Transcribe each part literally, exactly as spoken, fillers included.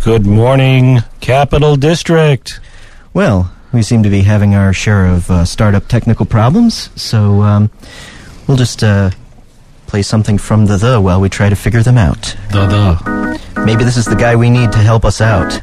Good morning, Capital District. Well, we seem to be having our share of uh, startup technical problems, so um, we'll just uh, play something from the The while we try to figure them out. The The. Maybe this is the guy we need to help us out.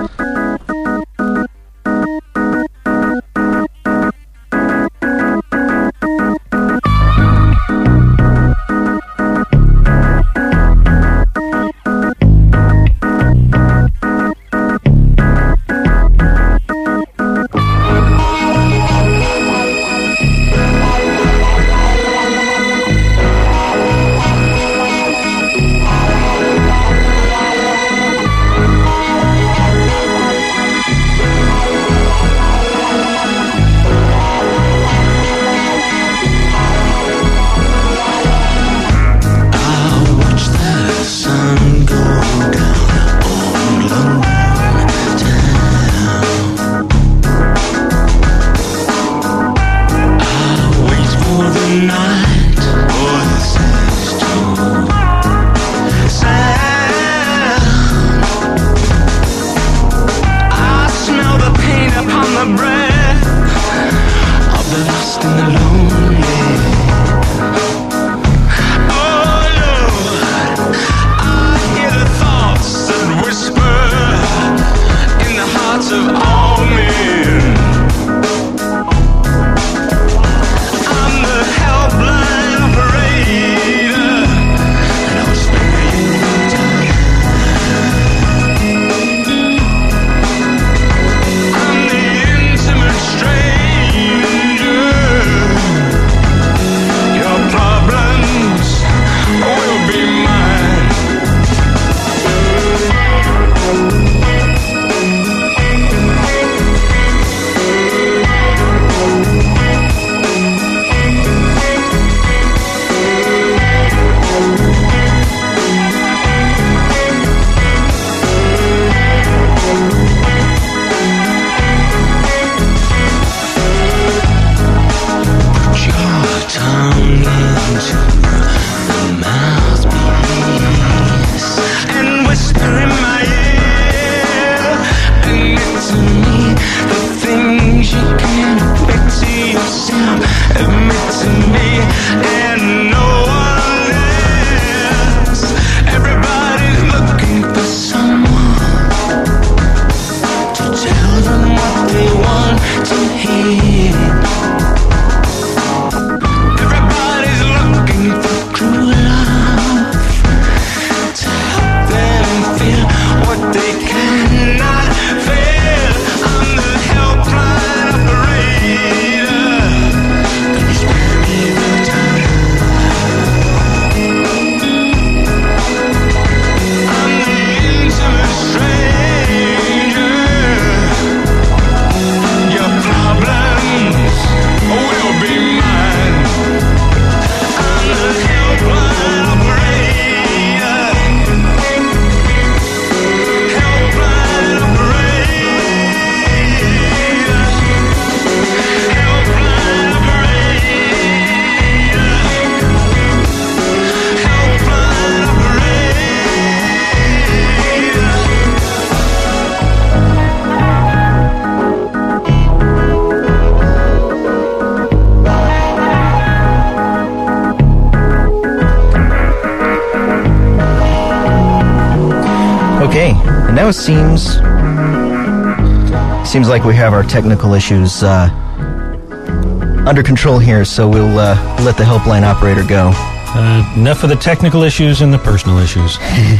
Now it seems seems like we have our technical issues uh, under control here, so we'll uh, let the helpline operator go. Uh, enough of the technical issues and the personal issues.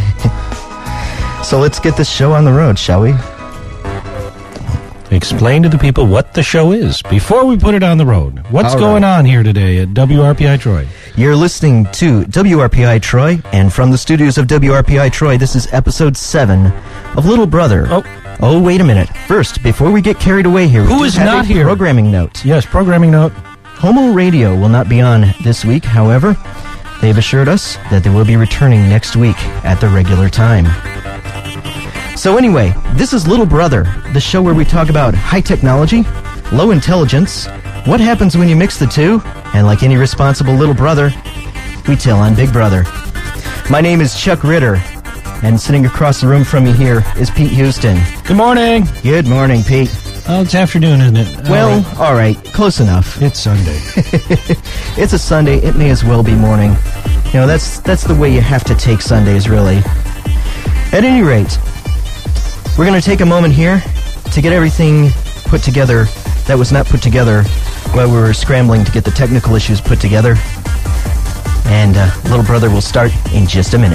So let's get this show on the road, shall we? Explain to the people what the show is before we put it on the road. What's All going right. on here today at W R P I Troy? You're listening to W R P I Troy, and from the studios of W R P I Troy, this is episode seven of Little Brother. Oh. Oh, wait a minute. First, before we get carried away here, we Who do is have not a here? Programming note. Yes, programming note. Homo Radio will not be on this week, however. They've assured us that they will be returning next week at the regular time. So anyway, this is Little Brother, the show where we talk about high technology, low intelligence, what happens when you mix the two, and like any responsible little brother, we tell on Big Brother. My name is Chuck Ritter, And sitting across the room from me here is Pete Houston. Good morning. Good morning, Pete. Oh, it's afternoon, isn't it? Well, all right. all right, close enough. It's Sunday. It's a Sunday. It may as well be morning. You know, that's that's the way you have to take Sundays, really. At any rate, we're going to take a moment here to get everything put together that was not put together while we were scrambling to get the technical issues put together. And uh, Little Brother will start in just a minute.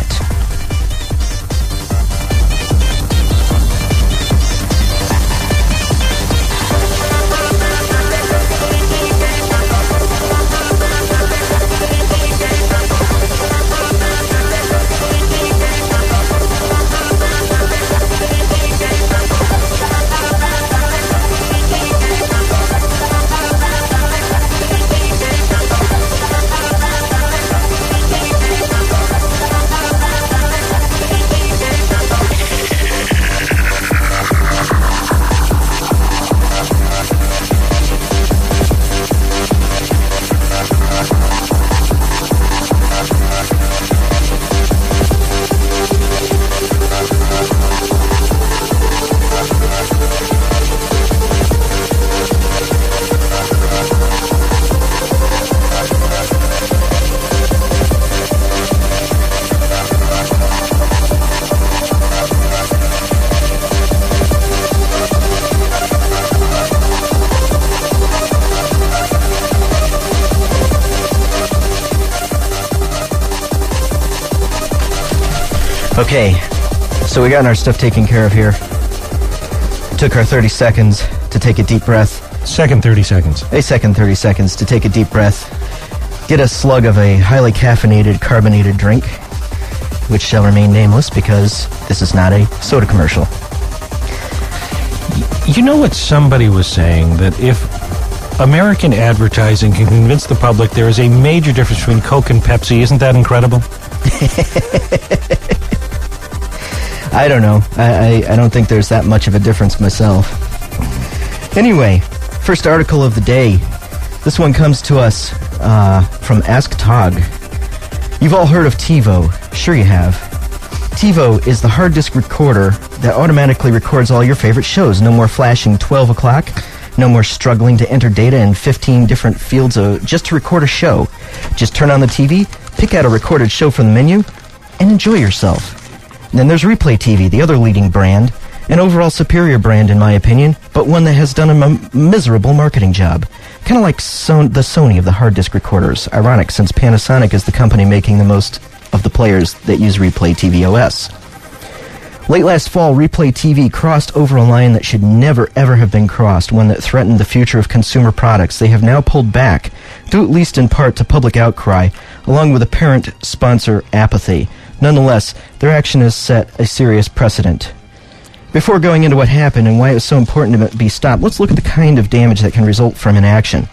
Okay, so we got our stuff taken care of here. Took our thirty seconds to take a deep breath. Second thirty seconds. A second thirty seconds to take a deep breath. Get a slug of a highly caffeinated, carbonated drink, which shall remain nameless because this is not a soda commercial. You know what somebody was saying? That if American advertising can convince the public there is a major difference between Coke and Pepsi, isn't that incredible? I don't know. I, I, I don't think there's that much of a difference myself. Anyway, first article of the day. This one comes to us uh, from Ask Tog. You've all heard of TiVo. Sure you have. TiVo is the hard disk recorder that automatically records all your favorite shows. No more flashing twelve o'clock. No more struggling to enter data in fifteen different fields of, just to record a show. Just turn on the T V, pick out a recorded show from the menu, and enjoy yourself. And then there's Replay T V, the other leading brand, an overall superior brand in my opinion, but one that has done a m- miserable marketing job. Kind of like Son- the Sony of the hard disk recorders. Ironic, since Panasonic is the company making the most of the players that use Replay T V O S. Late last fall, Replay T V crossed over a line that should never ever have been crossed, one that threatened the future of consumer products. They have now pulled back, due at least in part to public outcry, along with apparent sponsor apathy. Nonetheless, their action has set a serious precedent. Before going into what happened and why it was so important to be stopped, let's look at the kind of damage that can result from inaction.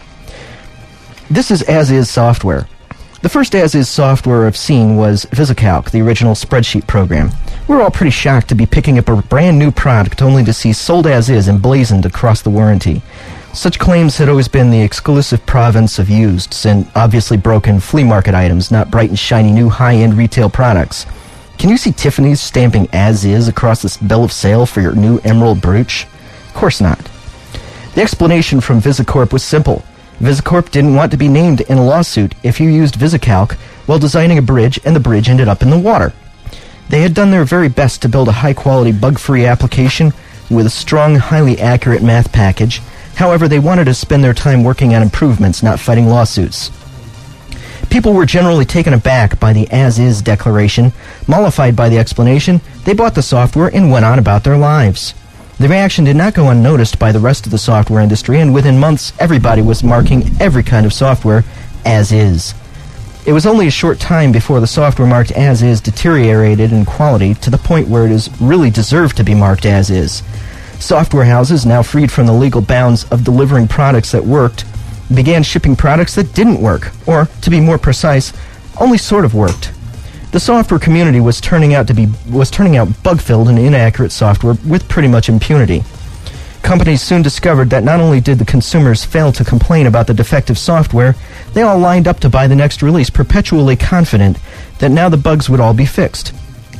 This is as-is software. The first as-is software I've seen was VisiCalc, the original spreadsheet program. We were all pretty shocked to be picking up a brand new product only to see sold as-is emblazoned across the warranty. Such claims had always been the exclusive province of used and obviously broken flea market items, not bright and shiny new high-end retail products. Can you see Tiffany's stamping as-is across this bill of sale for your new emerald brooch? Of course not. The explanation from VisiCorp was simple. VisiCorp didn't want to be named in a lawsuit if you used VisiCalc while designing a bridge and the bridge ended up in the water. They had done their very best to build a high-quality, bug-free application with a strong, highly accurate math package. However, they wanted to spend their time working on improvements, not fighting lawsuits. People were generally taken aback by the as-is declaration. Mollified by the explanation, they bought the software and went on about their lives. The reaction did not go unnoticed by the rest of the software industry, and within months, everybody was marking every kind of software as-is. It was only a short time before the software marked as-is deteriorated in quality to the point where it is really deserved to be marked as-is. Software houses, now freed from the legal bounds of delivering products that worked, began shipping products that didn't work, or, to be more precise, only sort of worked. The software community was turning out to be was turning out bug-filled and inaccurate software with pretty much impunity. Companies soon discovered that not only did the consumers fail to complain about the defective software, they all lined up to buy the next release, perpetually confident that now the bugs would all be fixed.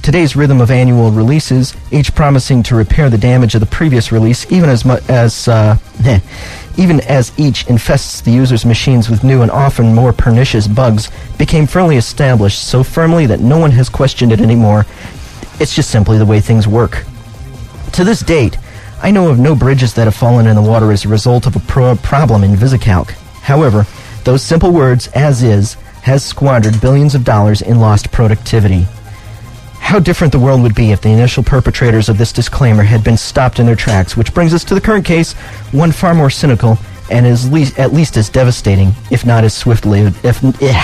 Today's rhythm of annual releases, each promising to repair the damage of the previous release, even as mu- as uh, even as each infests the user's machines with new and often more pernicious bugs, became firmly established so firmly that no one has questioned it anymore. It's just simply the way things work. To this date, I know of no bridges that have fallen in the water as a result of a pro- problem in VisiCalc. However, those simple words, as is, has squandered billions of dollars in lost productivity. How different the world would be if the initial perpetrators of this disclaimer had been stopped in their tracks, which brings us to the current case, one far more cynical and is le- at least as devastating, if not as swiftly. If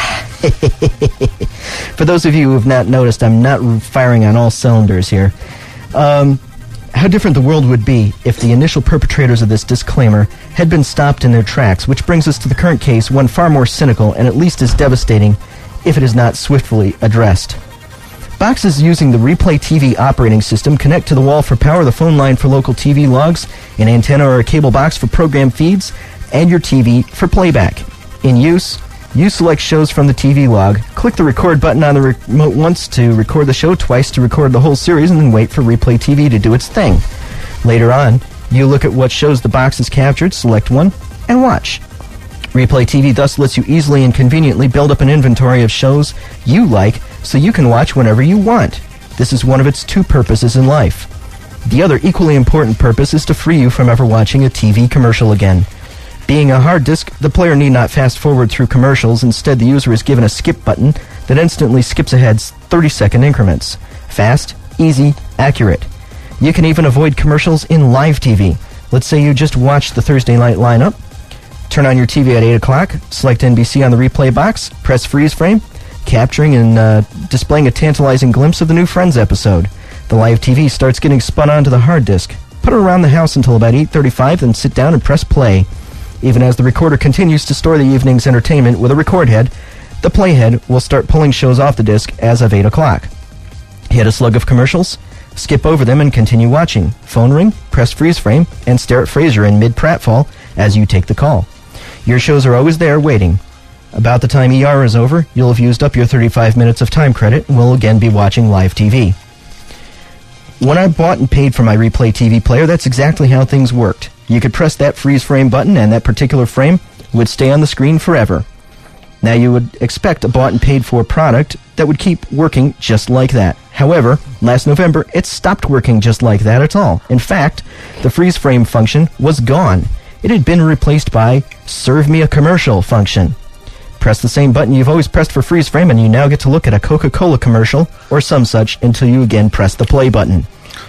For those of you who have not noticed, I'm not firing on all cylinders here. Um, how different the world would be if the initial perpetrators of this disclaimer had been stopped in their tracks, which brings us to the current case, one far more cynical and at least as devastating, if it is not swiftly addressed. Boxes using the Replay T V operating system connect to the wall for power, the phone line for local T V logs, an antenna or a cable box for program feeds, and your T V for playback. In use, you select shows from the T V log, click the record button on the remote once to record the show, twice to record the whole series, and then wait for Replay T V to do its thing. Later on, you look at what shows the box has captured, select one, and watch. Replay T V thus lets you easily and conveniently build up an inventory of shows you like so you can watch whenever you want. This is one of its two purposes in life. The other equally important purpose is to free you from ever watching a T V commercial again. Being a hard disk, the player need not fast forward through commercials. Instead, the user is given a skip button that instantly skips ahead thirty-second increments. Fast, easy, accurate. You can even avoid commercials in live T V. Let's say you just watched the Thursday night lineup. Turn on your T V at eight o'clock, select N B C on the replay box, press freeze frame, capturing and uh, displaying a tantalizing glimpse of the new Friends episode. The live T V starts getting spun onto the hard disk. Put it around the house until about eight thirty-five, then sit down and press play. Even as the recorder continues to store the evening's entertainment with a record head, the playhead will start pulling shows off the disk as of eight o'clock. Hit a slug of commercials, skip over them and continue watching. Phone ring, press freeze frame, and stare at Frasier in mid-pratfall as you take the call. Your shows are always there waiting. About the time E R is over, you'll have used up your thirty-five minutes of time credit and will again be watching live T V. When I bought and paid for my Replay T V player, that's exactly how things worked. You could press that freeze frame button and that particular frame would stay on the screen forever. Now you would expect a bought and paid for product that would keep working just like that. However, last November, it stopped working just like that at all. In fact, the freeze frame function was gone. It had been replaced by Serve Me a Commercial function. Press the same button you've always pressed for freeze frame and you now get to look at a Coca-Cola commercial or some such until you again press the play button.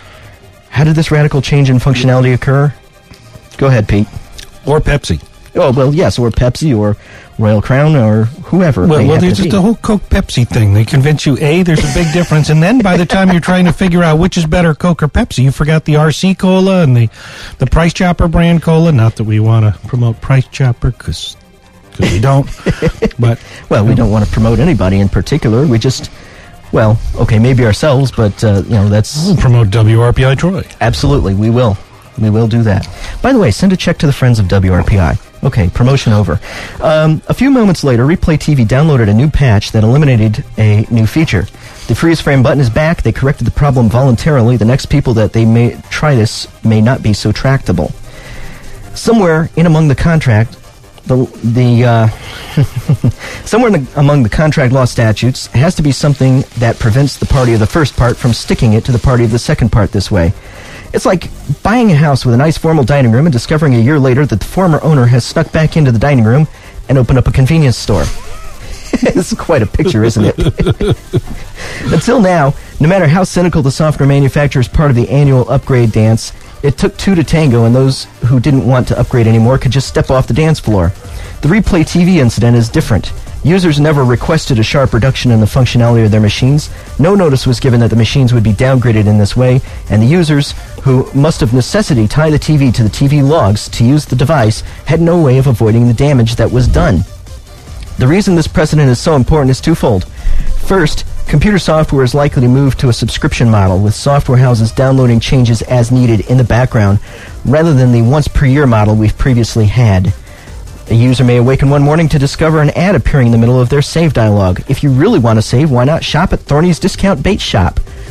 How did this radical change in functionality occur? Go ahead, Pete. Or Pepsi. Oh, well, yes, or Pepsi or Royal Crown or whoever. Well, well there's just the whole Coke Pepsi thing. They convince you, A, there's a big difference, and then by the time you're trying to figure out which is better, Coke or Pepsi, you forgot the R C Cola and the, the Price Chopper brand cola. Not that we want to promote Price Chopper, because we don't. But well, we don't want to promote anybody in particular. We just, well, okay, maybe ourselves, but, uh, you know, that's... We'll promote W R P I Troy. Absolutely, we will. We will do that. By the way, send a check to the friends of W R P I. Okay, promotion over. Um, a few moments later, Replay T V downloaded a new patch that eliminated a new feature. The freeze frame button is back. They corrected the problem voluntarily. The next people that they may try this may not be so tractable. Somewhere in among the contract, the the uh, somewhere in the, among the contract law statutes has to be something that prevents the party of the first part from sticking it to the party of the second part this way. It's like buying a house with a nice formal dining room and discovering a year later that the former owner has snuck back into the dining room and opened up a convenience store. It's quite a picture, isn't it? Until now, no matter how cynical the software manufacturer's part of the annual upgrade dance, it took two to tango, and those who didn't want to upgrade anymore could just step off the dance floor. The Replay T V incident is different. Users never requested a sharp reduction in the functionality of their machines. No notice was given that the machines would be downgraded in this way, and the users, who must of necessity tie the T V to the T V logs to use the device, had no way of avoiding the damage that was done. The reason this precedent is so important is twofold. First, computer software is likely to move to a subscription model, with software houses downloading changes as needed in the background, rather than the once-per-year model we've previously had. A user may awaken one morning to discover an ad appearing in the middle of their save dialog. If you really want to save, why not shop at Thorny's Discount Bait Shop?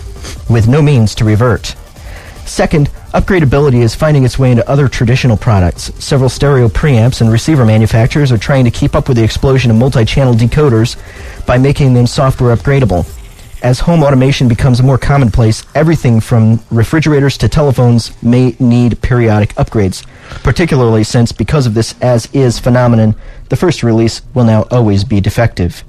with no means to revert. Second, upgradability is finding its way into other traditional products. Several stereo preamps and receiver manufacturers are trying to keep up with the explosion of multi-channel decoders by making them software upgradable. As home automation becomes more commonplace, everything from refrigerators to telephones may need periodic upgrades, particularly since, because of this as-is phenomenon, the first release will now always be defective.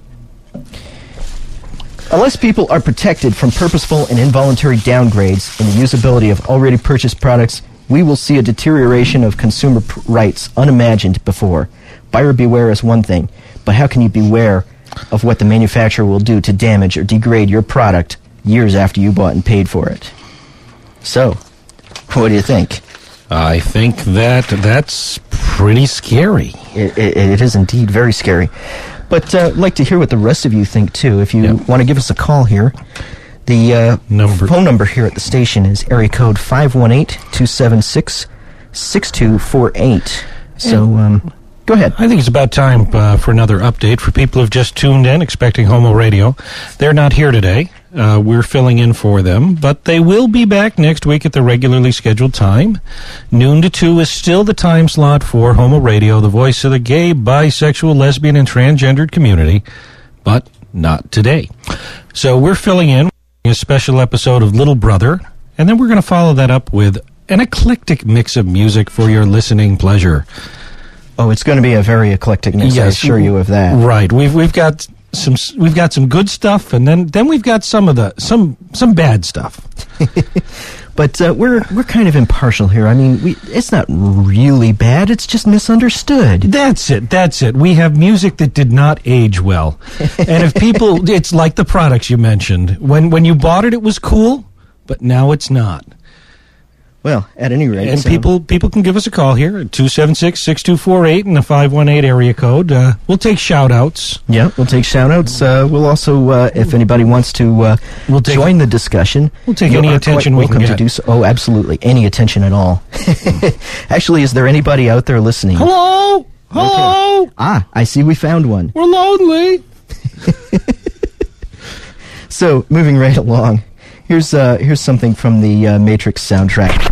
Unless people are protected from purposeful and involuntary downgrades in the usability of already purchased products, we will see a deterioration of consumer pr- rights unimagined before. Buyer beware is one thing, but how can you beware of what the manufacturer will do to damage or degrade your product years after you bought and paid for it? So, what do you think? I think that that's pretty scary. It, it, it is indeed very scary. But uh, I'd like to hear what the rest of you think, too. If you yep. want to give us a call here, the uh, number. phone number here at the station is area code five one eight, two seven six, six two four eight. So, um, go ahead. I think it's about time uh, for another update for people who have just tuned in, expecting Homo Radio. They're not here today. Uh, we're filling in for them, but they will be back next week at the regularly scheduled time. Noon to two is still the time slot for Homo Radio, the voice of the gay, bisexual, lesbian, and transgendered community, but not today. So we're filling in a special episode of Little Brother, and then we're going to follow that up with an eclectic mix of music for your listening pleasure. Oh, it's going to be a very eclectic mix, yes, I assure you of that. Right. We've we've got some we've got some good stuff, and then, then we've got some of the some some bad stuff. But uh, we're we're kind of impartial here. I mean, we it's not really bad. It's just misunderstood. That's it. That's it. We have music that did not age well, and if people, it's like the products you mentioned. When when you bought it, it was cool, but now it's not. Well, at any rate. And so people people can give us a call here at two seven six, six two four eight and the five one eight area code. Uh, we'll take shout-outs. Yeah, we'll take shout-outs. Uh, we'll also, uh, if anybody wants to uh, we'll take join the discussion. We'll take any attention we can get. To do so. Oh, absolutely. Any attention at all. Actually, is there anybody out there listening? Hello? Hello? Okay. Ah, I see we found one. We're lonely. So, moving right along. Here's uh, here's something from the uh, Matrix soundtrack.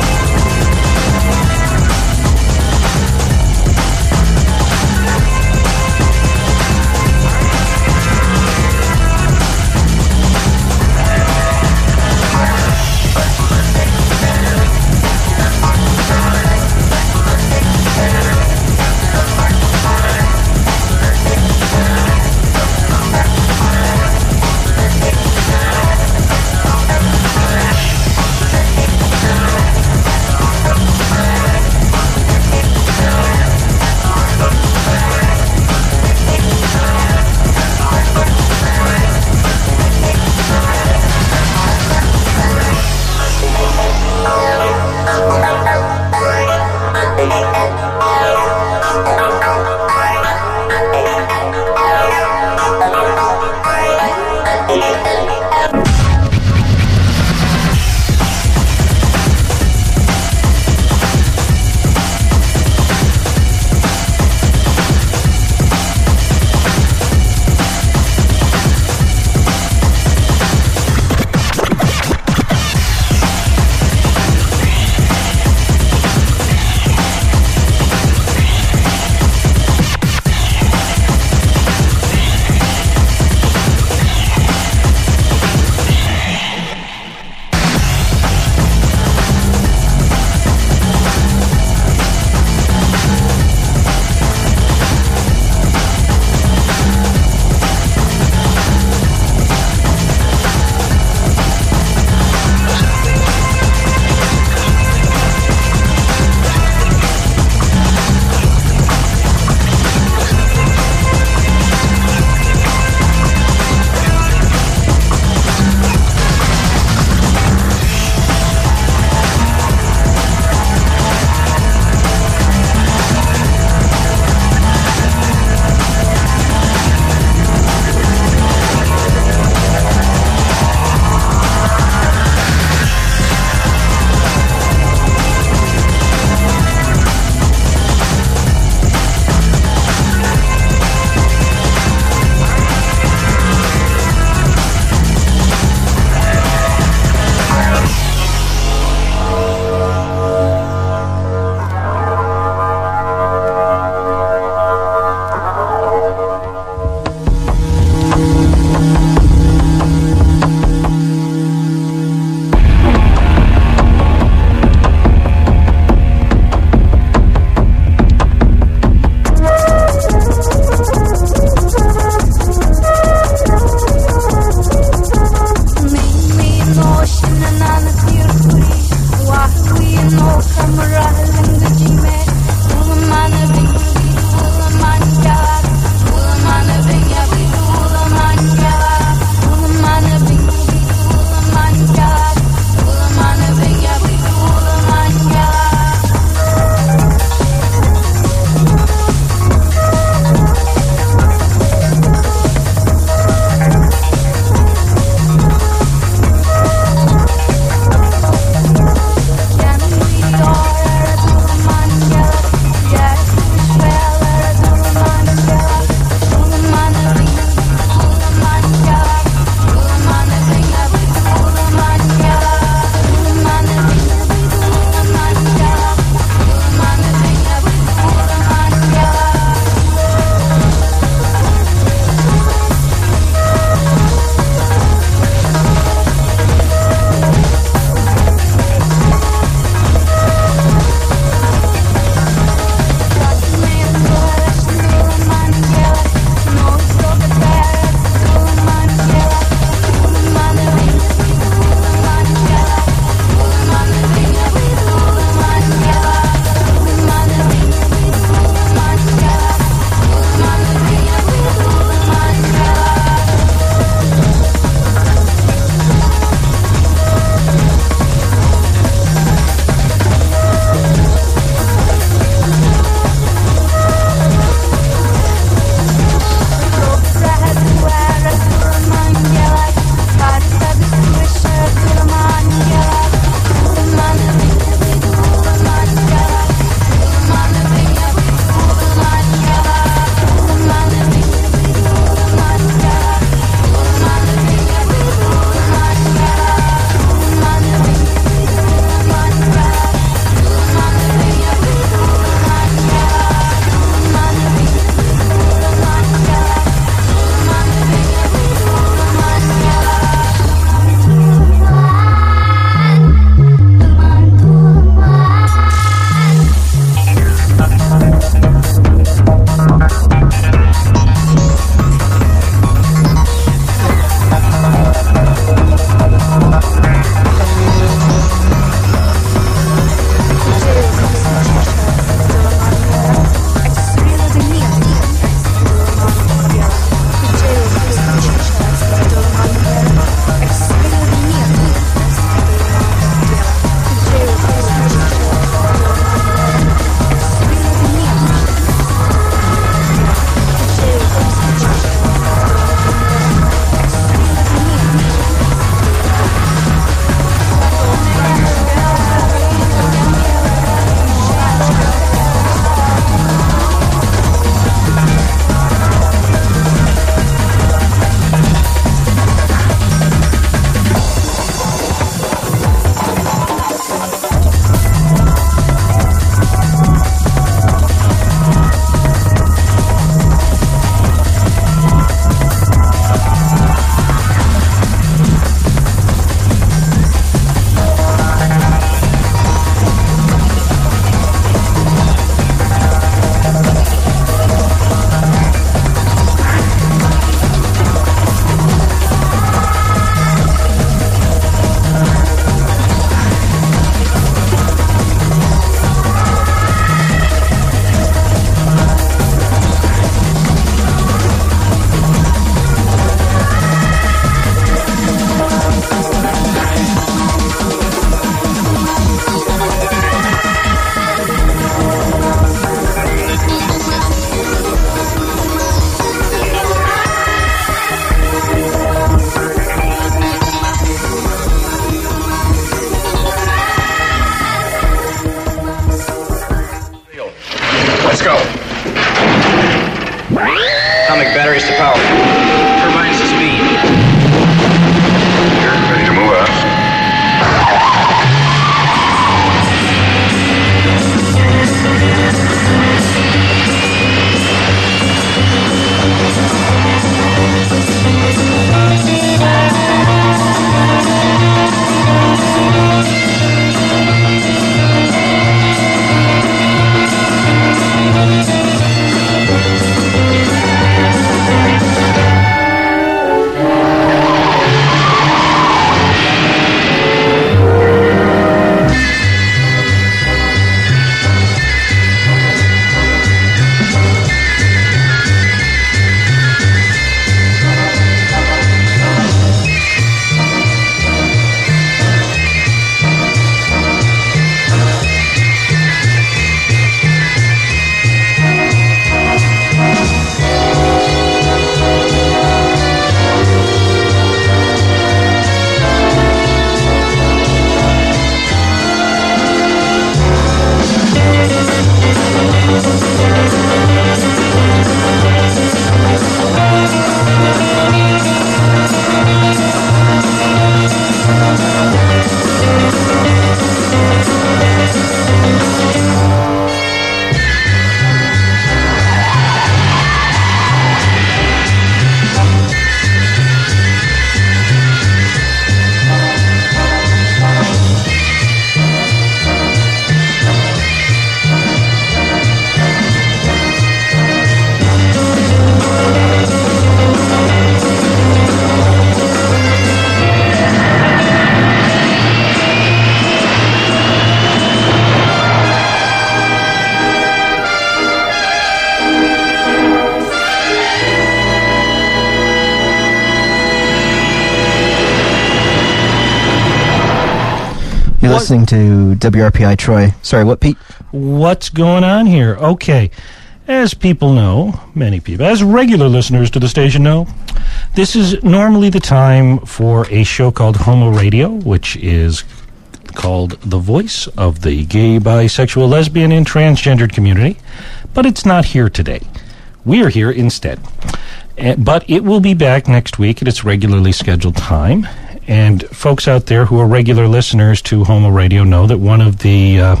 listening to W R P I Troy. Sorry, what, Pete? What's going on here? Okay. As people know, many people, as regular listeners to the station know, this is normally the time for a show called Homo Radio, which is called the voice of the gay, bisexual, lesbian, and transgendered community. But it's not here today. We are here instead. Uh, but it will be back next week at its regularly scheduled time. And folks out there who are regular listeners to Homo Radio know that one of the uh,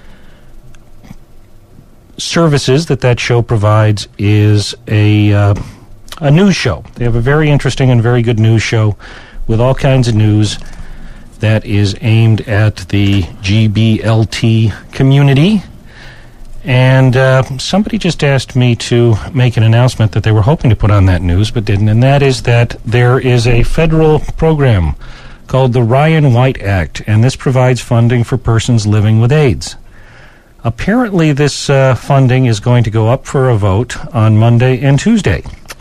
services that that show provides is a uh, a news show. They have a very interesting and very good news show with all kinds of news that is aimed at the G B L T community. And uh, somebody just asked me to make an announcement that they were hoping to put on that news but didn't, and that is that there is a federal program called the Ryan White Act, and this provides funding for persons living with AIDS. Apparently this uh, funding is going to go up for a vote on Monday and Tuesday.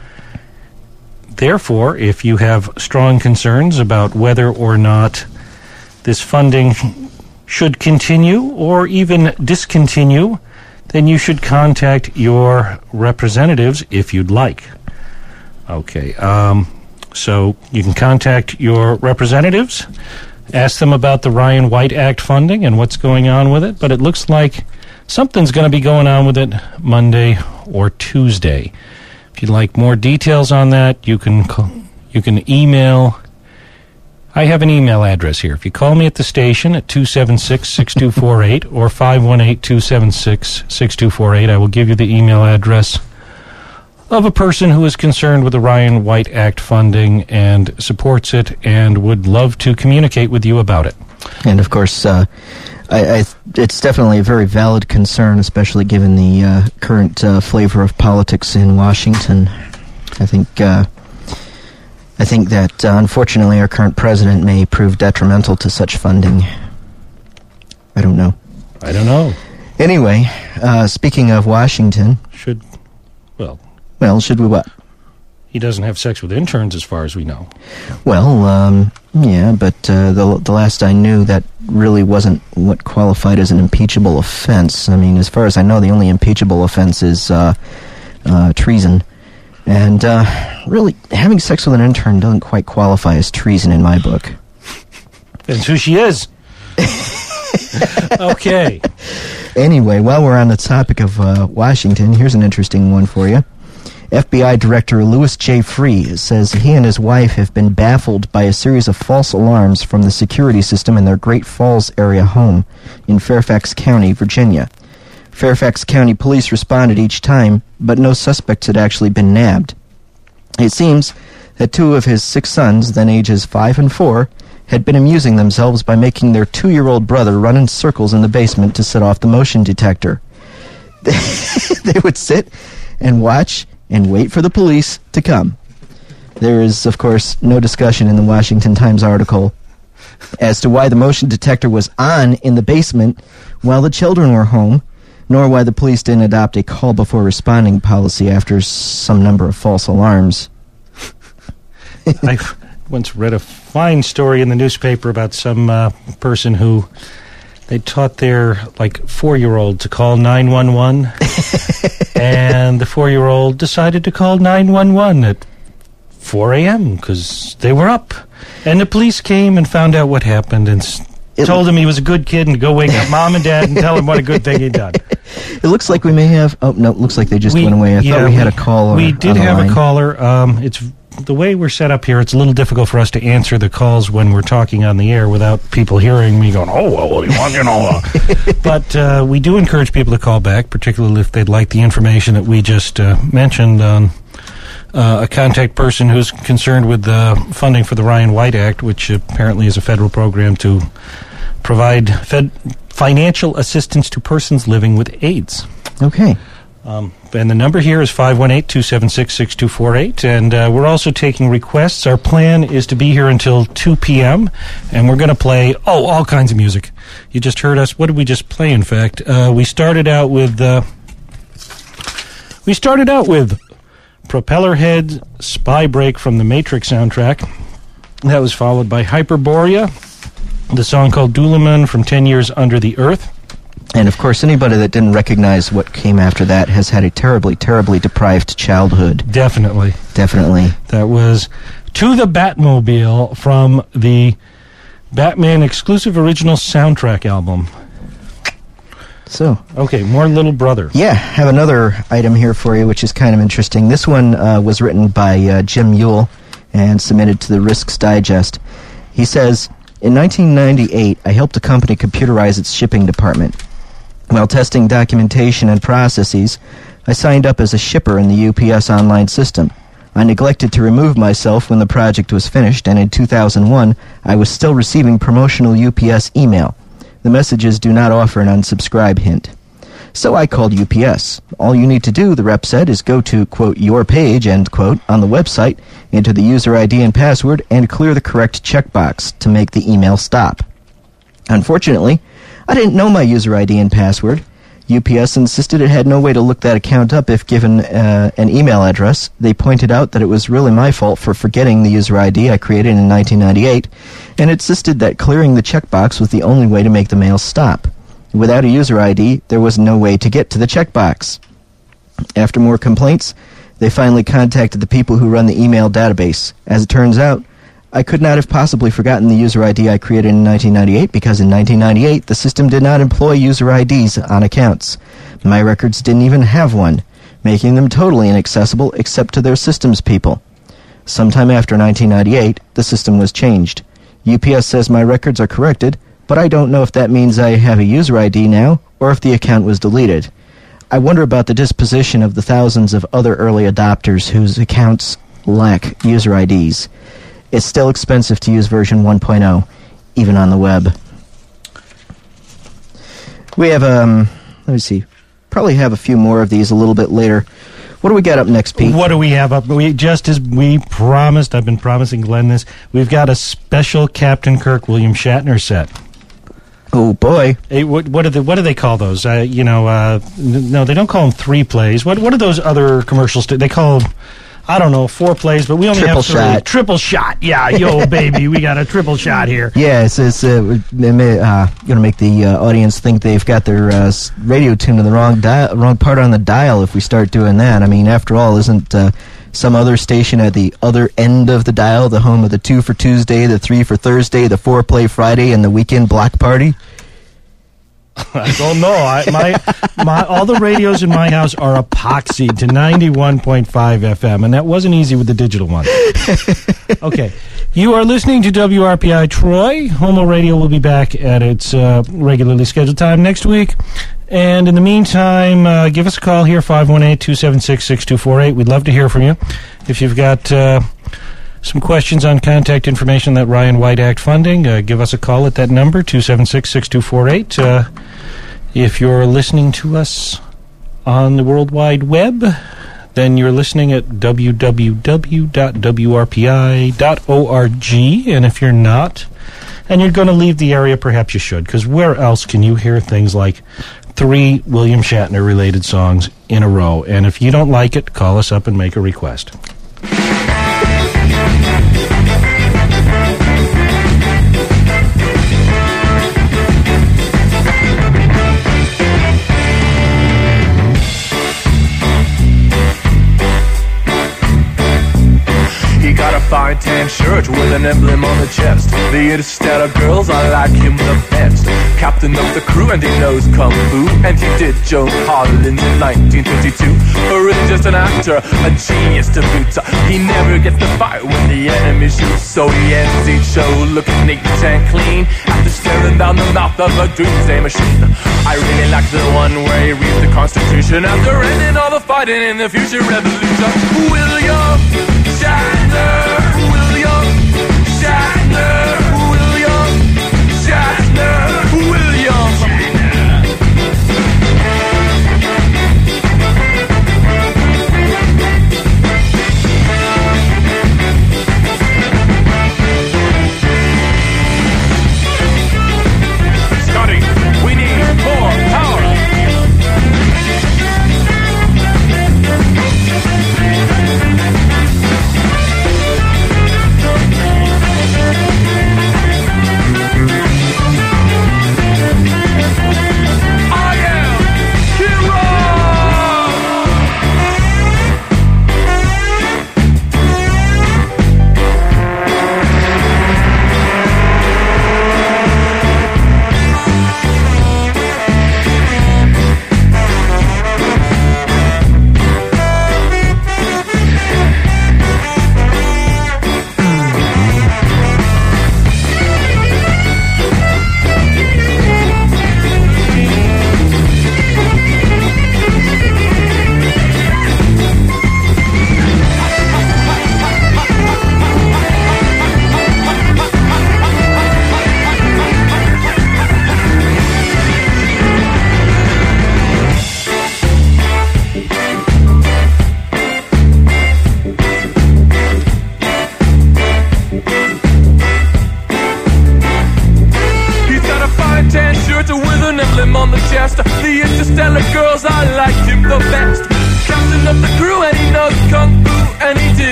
Therefore, if you have strong concerns about whether or not this funding should continue or even discontinue, then you should contact your representatives if you'd like. Okay, um, so you can contact your representatives, ask them about the Ryan White Act funding and what's going on with it, but it looks like something's going to be going on with it Monday or Tuesday. If you'd like more details on that, you can call, you can email. I have an email address here. If you call me at the station at two seven six, six two four eight or five one eight, two seven six, six two four eight, I will give you the email address of a person who is concerned with the Ryan White Act funding and supports it and would love to communicate with you about it. And, of course, uh, I, I, it's definitely a very valid concern, especially given the uh, current uh, flavor of politics in Washington. I think... Uh, I think that, uh, unfortunately, our current president may prove detrimental to such funding. I don't know. I don't know. Anyway, uh, speaking of Washington... Should, well... Well, should we what? He doesn't have sex with interns, as far as we know. Well, um, yeah, but uh, the, the last I knew, that really wasn't what qualified as an impeachable offense. I mean, as far as I know, the only impeachable offense is uh, uh, treason. And, uh, really, having sex with an intern doesn't quite qualify as treason in my book. That's who she is. Okay. Anyway, while we're on the topic of uh, Washington, here's an interesting one for you. F B I Director Louis J. Freeh says he and his wife have been baffled by a series of false alarms from the security system in their Great Falls area home in Fairfax County, Virginia. Fairfax County police responded each time, but no suspects had actually been nabbed. It seems that two of his six sons, then ages five and four, had been amusing themselves by making their two-year-old brother run in circles in the basement to set off the motion detector. They would sit and watch and wait for the police to come. There is, of course, no discussion in the Washington Times article as to why the motion detector was on in the basement while the children were home, nor why the police didn't adopt a call-before-responding policy after some number of false alarms. I once read a fine story in the newspaper about some uh, person who they taught their, like, four-year-old to call nine one one, and the four-year-old decided to call nine one one at four a.m. because they were up. And the police came and found out what happened and s- told him he was a good kid and to go wake up mom and dad and tell him what a good thing he'd done. It looks like we may have... Oh, no, it looks like they just we, went away. I yeah, thought we, we had a caller. We did have line. a caller. Um, it's the way we're set up here, it's a little difficult for us to answer the calls when we're talking on the air without people hearing me going, oh, well, what do you want, you know? Uh. But uh, we do encourage people to call back, particularly if they'd like the information that we just uh, mentioned on uh, a contact person who's concerned with uh, funding for the Ryan White Act, which apparently is a federal program to provide fed financial assistance to persons living with AIDS. Okay. Um, and the number here is five one eight, two seven six, six two four eight, and uh, we're also taking requests. Our plan is to be here until two p.m., and we're going to play, oh, all kinds of music. You just heard us. What did we just play, in fact? Uh, we started out with, uh, we started out with Propellerhead Spy Break from the Matrix soundtrack. That was followed by Hyperborea The song called Doolaman from ten years Under the Earth. And, of course, anybody that didn't recognize what came after that has had a terribly, terribly deprived childhood. Definitely. Definitely. That was To the Batmobile from the Batman exclusive original soundtrack album. So. Okay, more Little Brother. Yeah, I have another item here for you, which is kind of interesting. This one uh, was written by uh, Jim Yule and submitted to the Risks Digest. He says, in nineteen ninety-eight, I helped a company computerize its shipping department. While testing documentation and processes, I signed up as a shipper in the U P S online system. I neglected to remove myself when the project was finished, and in two thousand one, I was still receiving promotional U P S email. The messages do not offer an unsubscribe hint. So I called U P S. All you need to do, the rep said, is go to, quote, your page, end quote, on the website, enter the user I D and password, and clear the correct checkbox to make the email stop. Unfortunately, I didn't know my user I D and password. U P S insisted it had no way to look that account up if given uh, an email address. They pointed out that it was really my fault for forgetting the user I D I created in nineteen ninety-eight, and insisted that clearing the checkbox was the only way to make the mail stop. Without a user I D, there was no way to get to the checkbox. After more complaints, they finally contacted the people who run the email database. As it turns out, I could not have possibly forgotten the user I D I created in nineteen ninety-eight because in nineteen ninety-eight the system did not employ user I Ds on accounts. My records didn't even have one, making them totally inaccessible except to their systems people. Sometime after nineteen ninety-eight, the system was changed. U P S says my records are corrected, but I don't know if that means I have a user I D now or if the account was deleted. I wonder about the disposition of the thousands of other early adopters whose accounts lack user I Ds. It's still expensive to use version one point oh, even on the web. We have, um, let me see, probably have a few more of these a little bit later. What do we got up next, Pete? What do we have up? We just as we promised, I've been promising Glenn this, we've got a special Captain Kirk William Shatner set. Oh, boy. Hey, what, what, do they, what do they call those? Uh, you know, uh, n- no, they don't call them three plays. What What are those other commercials? T- they call them, I don't know, four plays, but we only triple have three. Shot. Triple shot. Yeah, yo, baby, we got a triple shot here. Yeah, it's, it's uh, may, uh, going to make the uh, audience think they've got their uh, radio tuned to the wrong dial, wrong part on the dial if we start doing that. I mean, after all, isn't uh, some other station at the other end of the dial the home of the two for Tuesday, the three for Thursday, the four play Friday, and the weekend block party? I don't know. I, my, my, all the radios in my house are epoxied to ninety-one point five F M, and that wasn't easy with the digital one. Okay. You are listening to W R P I Troy. Homo Radio will be back at its uh, regularly scheduled time next week. And in the meantime, uh, give us a call here, five one eight, two seven six, six two four eight. We'd love to hear from you. If you've got uh, some questions on contact information, that Ryan White Act funding, uh, give us a call at that number, two seven six, six two four eight. Uh, if you're listening to us on the World Wide Web, then you're listening at w w w dot w r p i dot org. And if you're not, and you're going to leave the area, perhaps you should, because where else can you hear things like three William Shatner-related songs in a row? And if you don't like it, call us up and make a request. Fine tan shirt with an emblem on the chest. The Interstellar girls, I like him the best. Captain of the crew and he knows Kung Fu. And he did Joan Collins in nineteen twenty-two. Or really just an actor, a genius to boot. He never gets the fight when the enemy shoots. So he ends each show looking neat and clean after staring down the mouth of a doomsday machine. I really like the one where he reads the Constitution after ending all the fighting in the future revolution. William Shatner, William Shatner, William Shatner, William Shatner. Scotty, we need more power.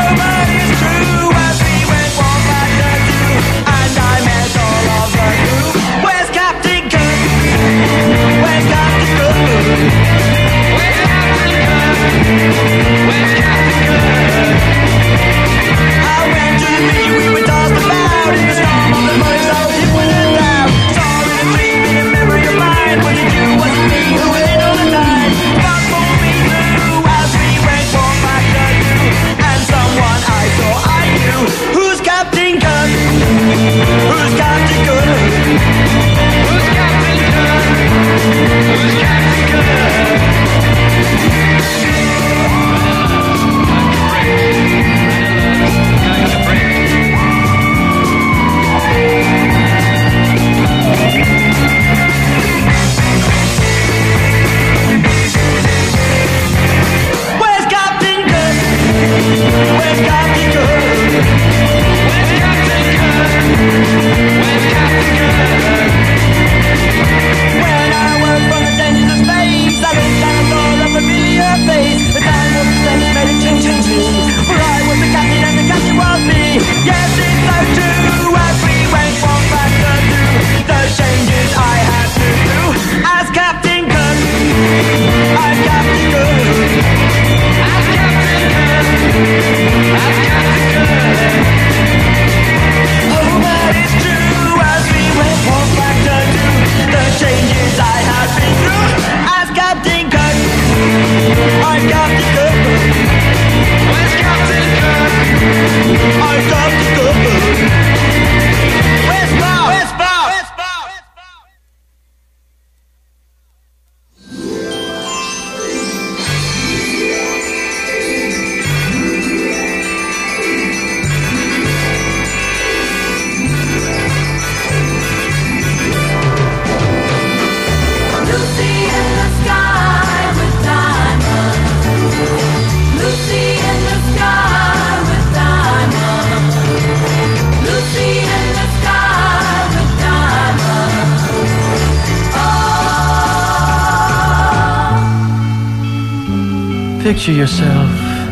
Picture yourself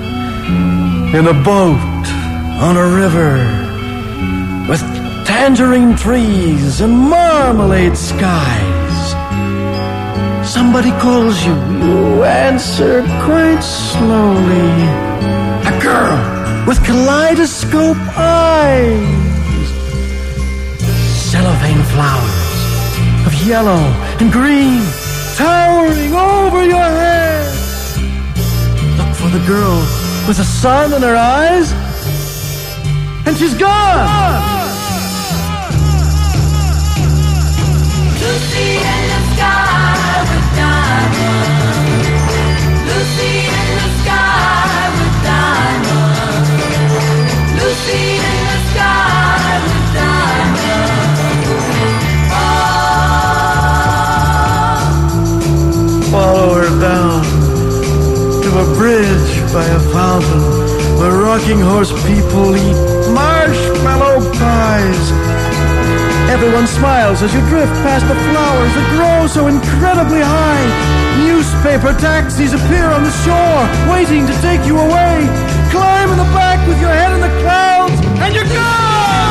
in a boat on a river with tangerine trees and marmalade skies. Somebody calls you, you answer quite slowly. A girl with kaleidoscope eyes. Cellophane flowers of yellow and green towering over your head. Look for the girl with the sun in her eyes, and she's gone. Lucy in the sky with diamonds. Lucy in the sky with diamonds. Lucy in the sky with diamonds. Oh. Follow her down to a bridge by a fountain where rocking horse people eat marshmallow pies. Everyone smiles as you drift past the flowers that grow so incredibly high. Newspaper taxis appear on the shore, waiting to take you away. Climb in the back with your head in the clouds, and you're gone!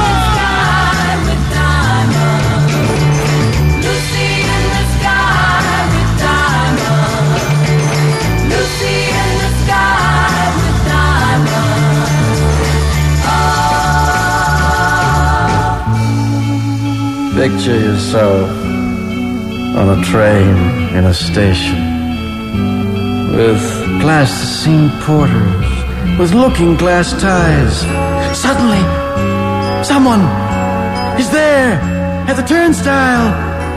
Picture yourself on a train in a station with plasticine porters with looking glass ties. Suddenly, someone is there at the turnstile.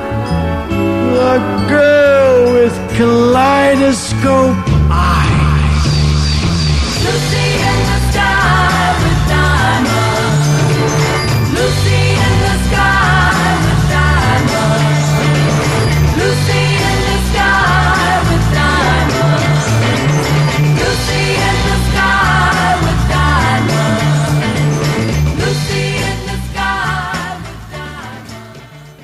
A girl with kaleidoscope eyes. Lucy in the sky with diamonds. Lucy in the sky. Lucy in the sky with diamonds. Lucy in the sky with diamonds. Lucy in the sky with diamonds.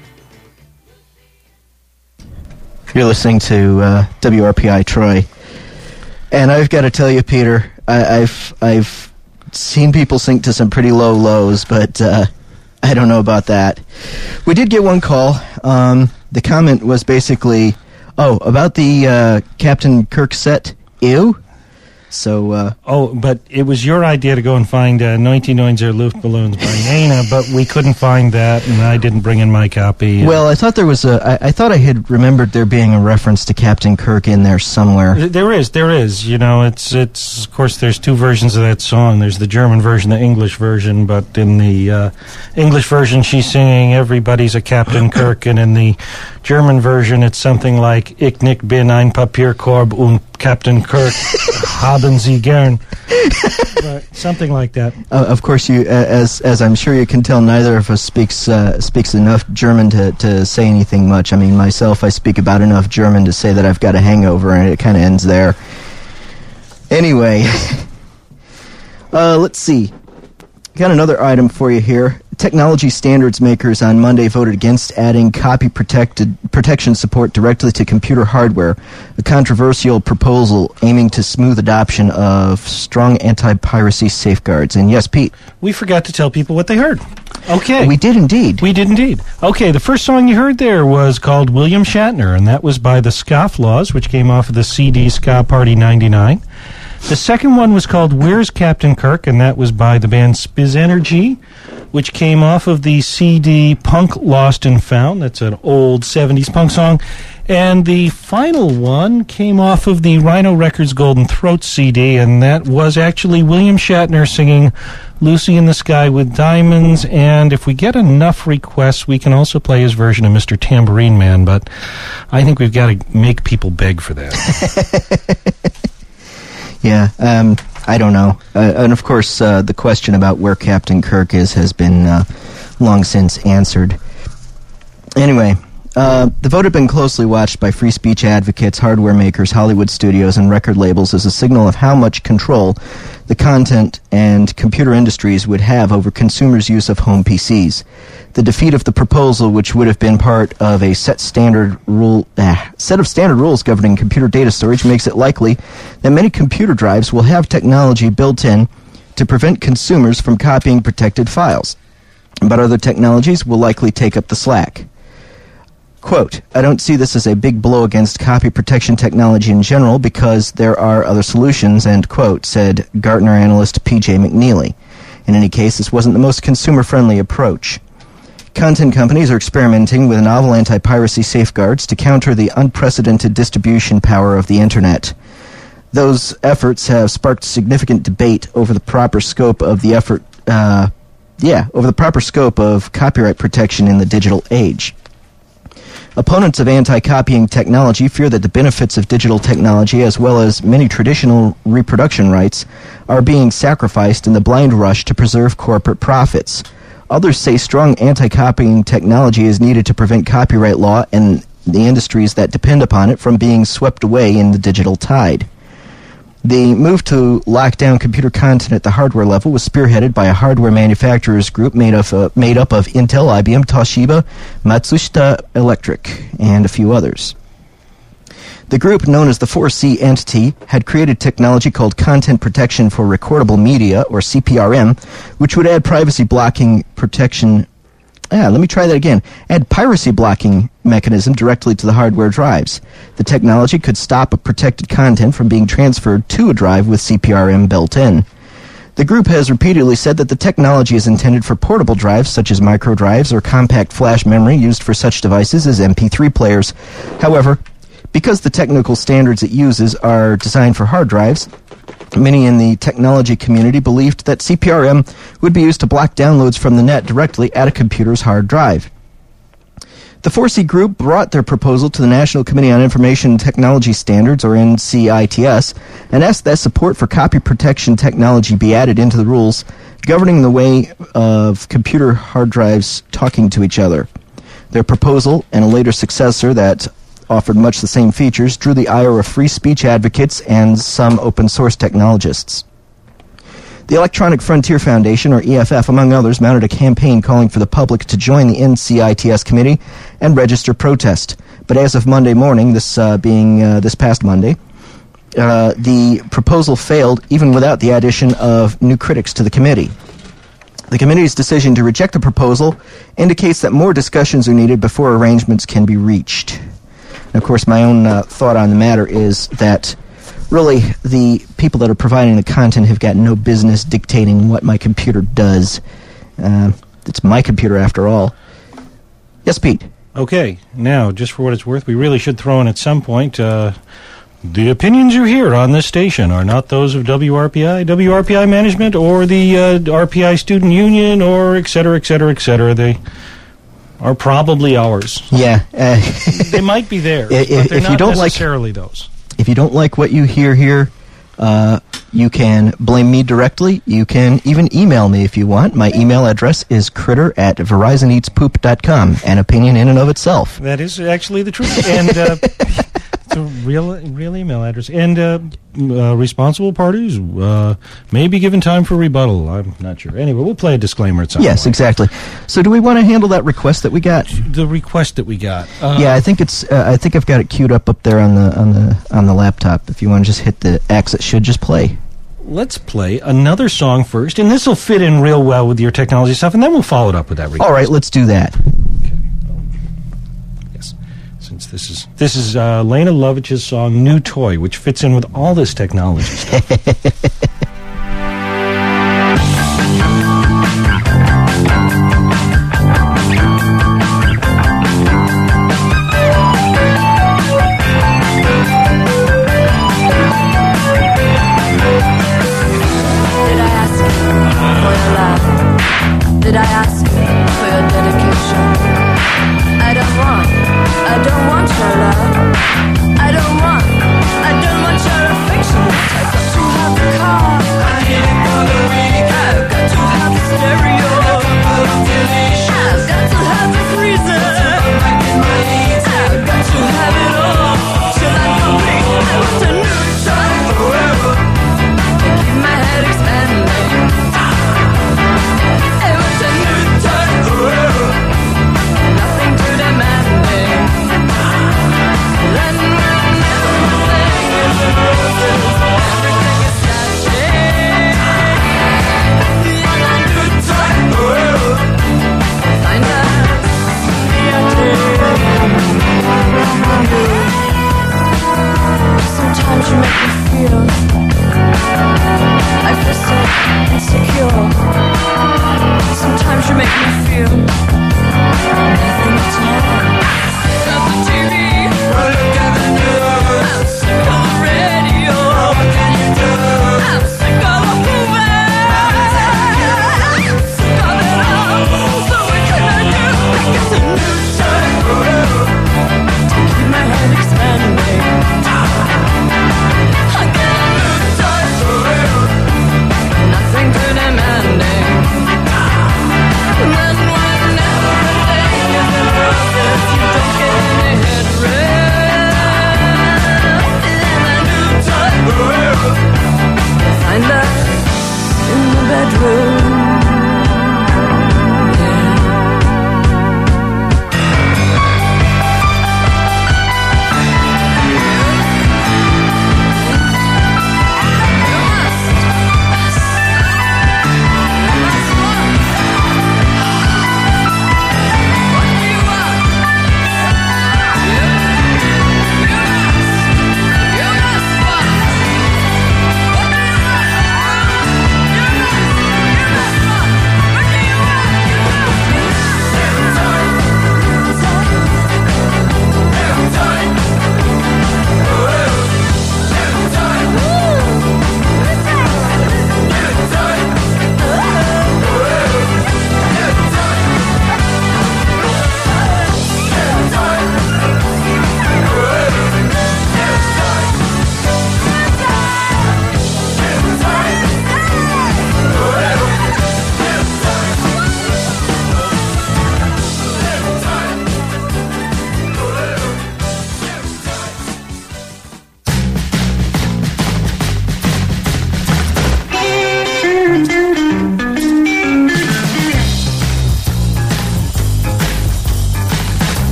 You're listening to uh, W R P I Troy, and I've got to tell you, Peter, I, I've I've seen people sink to some pretty low lows, but uh, I don't know about that. We did get one call. Um, the comment was basically, oh, about the uh, Captain Kirk set, ew. So, uh, oh, but it was your idea to go and find uh, neunzig Luftballons by Nena, but we couldn't find that, and I didn't bring in my copy. Well, I thought there was a. I, I thought I had remembered there being a reference to Captain Kirk in there somewhere. There is, there is. You know, it's it's. Of course, there's two versions of that song. There's the German version, the English version. But in the uh, English version, she's singing "Everybody's a Captain Kirk," and in the German version, it's something like "Ich nicht bin ein Papierkorb und Captain Kirk haben Sie gern." Right, something like that. Uh, of course, you, uh, as as I'm sure you can tell, neither of us speaks uh, speaks enough German to, to say anything much. I mean, myself, I speak about enough German to say that I've got a hangover, and it kind of ends there. Anyway, uh, let's see. Got another item for you here. Technology standards makers on Monday voted against adding copy protected protection support directly to computer hardware, a controversial proposal aiming to smooth adoption of strong anti-piracy safeguards. And yes, Pete, we forgot to tell people what they heard. Okay. We did indeed. We did indeed. Okay, the first song you heard there was called William Shatner, and that was by the Scofflaws, which came off of the C D Ska Party ninety-nine. The second one was called Where's Captain Kirk, and that was by the band Spiz Energy, which came off of the C D Punk Lost and Found. That's an old seventies punk song. And the final one came off of the Rhino Records Golden Throat C D, and that was actually William Shatner singing Lucy in the Sky with Diamonds. And if we get enough requests, we can also play his version of Mister Tambourine Man, but I think we've got to make people beg for that. Yeah, um, I don't know. Uh, and of course, uh, the question about where Captain Kirk is has been uh, long since answered. Anyway, uh, the vote had been closely watched by free speech advocates, hardware makers, Hollywood studios, and record labels as a signal of how much control the content and computer industries would have over consumers' use of home P Cs. The defeat of the proposal, which would have been part of a set standard rule, ah, set of standard rules governing computer data storage, makes it likely that many computer drives will have technology built in to prevent consumers from copying protected files. But other technologies will likely take up the slack. Quote, I don't see this as a big blow against copy protection technology in general because there are other solutions, end quote, said Gartner analyst P J McNeely. In any case, this wasn't the most consumer-friendly approach. Content companies are experimenting with novel anti-piracy safeguards to counter the unprecedented distribution power of the Internet. Those efforts have sparked significant debate over the proper scope of the effort, uh, yeah, over the proper scope of copyright protection in the digital age. Opponents of anti-copying technology fear that the benefits of digital technology, as well as many traditional reproduction rights, are being sacrificed in the blind rush to preserve corporate profits. Others say strong anti-copying technology is needed to prevent copyright law and the industries that depend upon it from being swept away in the digital tide. The move to lock down computer content at the hardware level was spearheaded by a hardware manufacturers group made, of, uh, made up of Intel, I B M, Toshiba, Matsushita Electric, and a few others. The group, known as the four C entity, had created technology called Content Protection for Recordable Media, or C P R M, which would add privacy blocking protection. Ah, let me try that again. Add piracy blocking mechanism directly to the hardware drives. The technology could stop a protected content from being transferred to a drive with C P R M built in. The group has repeatedly said that the technology is intended for portable drives such as micro drives or compact flash memory used for such devices as M P three players. However, because the technical standards it uses are designed for hard drives, many in the technology community believed that C P R M would be used to block downloads from the net directly at a computer's hard drive. The four C group brought their proposal to the National Committee on Information Technology Standards, or N C I T S, and asked that support for copy protection technology be added into the rules governing the way of computer hard drives talking to each other. Their proposal, and a later successor that offered much the same features, drew the ire of free speech advocates and some open source technologists. The Electronic Frontier Foundation, or E F F, among others, mounted a campaign calling for the public to join the N C I T S committee and register protest. But as of Monday morning, this uh, being uh, this past Monday, uh, the proposal failed even without the addition of new critics to the committee. The committee's decision to reject the proposal indicates that more discussions are needed before arrangements can be reached. And of course, my own uh, thought on the matter is that really the people that are providing the content have got no business dictating what my computer does. Uh, it's my computer after all. Yes, Pete? Okay, now, just for what it's worth, we really should throw in at some point, uh, the opinions you hear on this station are not those of W R P I, W R P I management, or the uh, R P I Student Union, or et cetera, et cetera, et cetera. They are probably ours. Yeah. Uh, they might be there, if, but they're if not you don't necessarily like, those. If you don't like what you hear here, uh, you can blame me directly. You can even email me if you want. My email address is critter at verizon eats poop dot com, an opinion in and of itself. That is actually the truth. And uh, it's a real, real email address. And uh, uh, responsible parties uh, may be given time for rebuttal. I'm not sure. Anyway, we'll play a disclaimer at some Yes, point. exactly. So do we want to handle that request that we got? The request that we got. Uh, yeah, I think it's. Uh, I think I've got it queued up up there on the on the on the laptop. If you want to just hit the X, it should just play. Let's play another song first, and this will fit in real well with your technology stuff, and then we'll follow it up with that request. All right, let's do that. Okay. Um, yes, since this is this is uh, Lena Lovich's song "New Toy," which fits in with all this technology stuff. Did I ask you for your dedication? I don't want, I don't want your love. I don't want, I don't want your affection. I've got to have the car. I need it for the week. I've got to have the stereo. I've got to have the freezer. I've got to have it all till I'm complete. I want a new toy forever. Keep my head expanding. Nothing too demanding. Then when everything is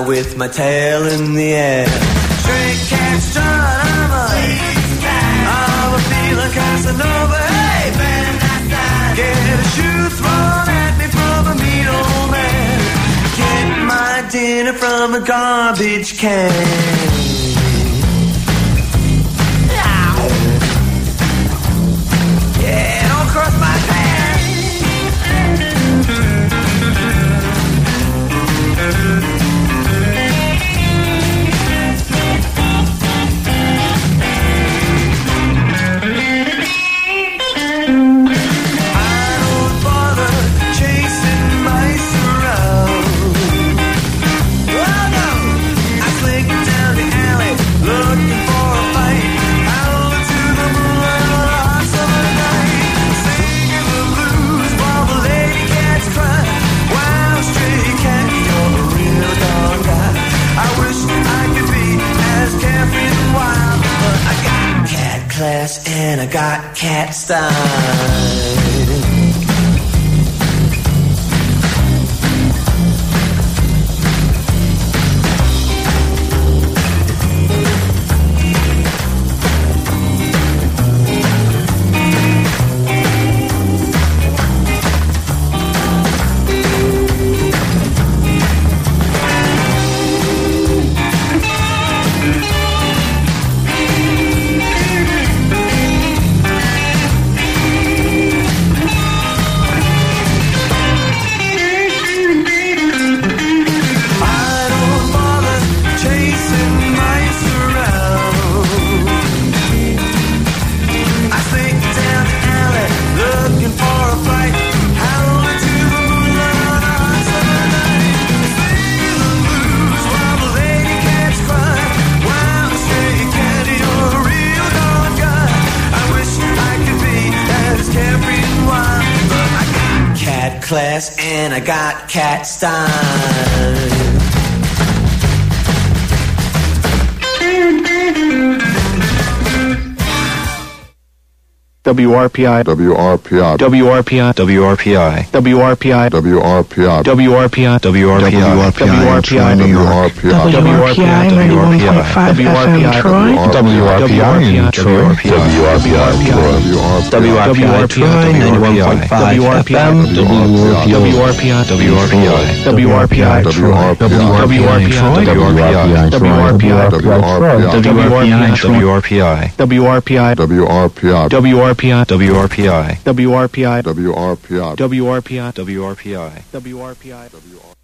with my tail in the air. Stray cat strut, I'm a, I'm a feeling Casanova. Hey, get a shoe thrown at me from a mean old man. Get my dinner from a garbage can. Yeah, don't cross my path. Class and I got cat style. Class and I got cat style. W R P I W R P I W R P I W R P I W R P I W R P I W R P I W R P I W R P I New York W R P I ninety-one point five F M Troy W R P I in Troy W R P I Troy W R P I Troy ninety-one point five F M W R P I W R P I W R P I Troy W R P I Troy W R P I W R P I W R P I W R P I W R P I W R P I W R P I W R P I W R P I W R P I W R P I W R P I W R P I W R P I W R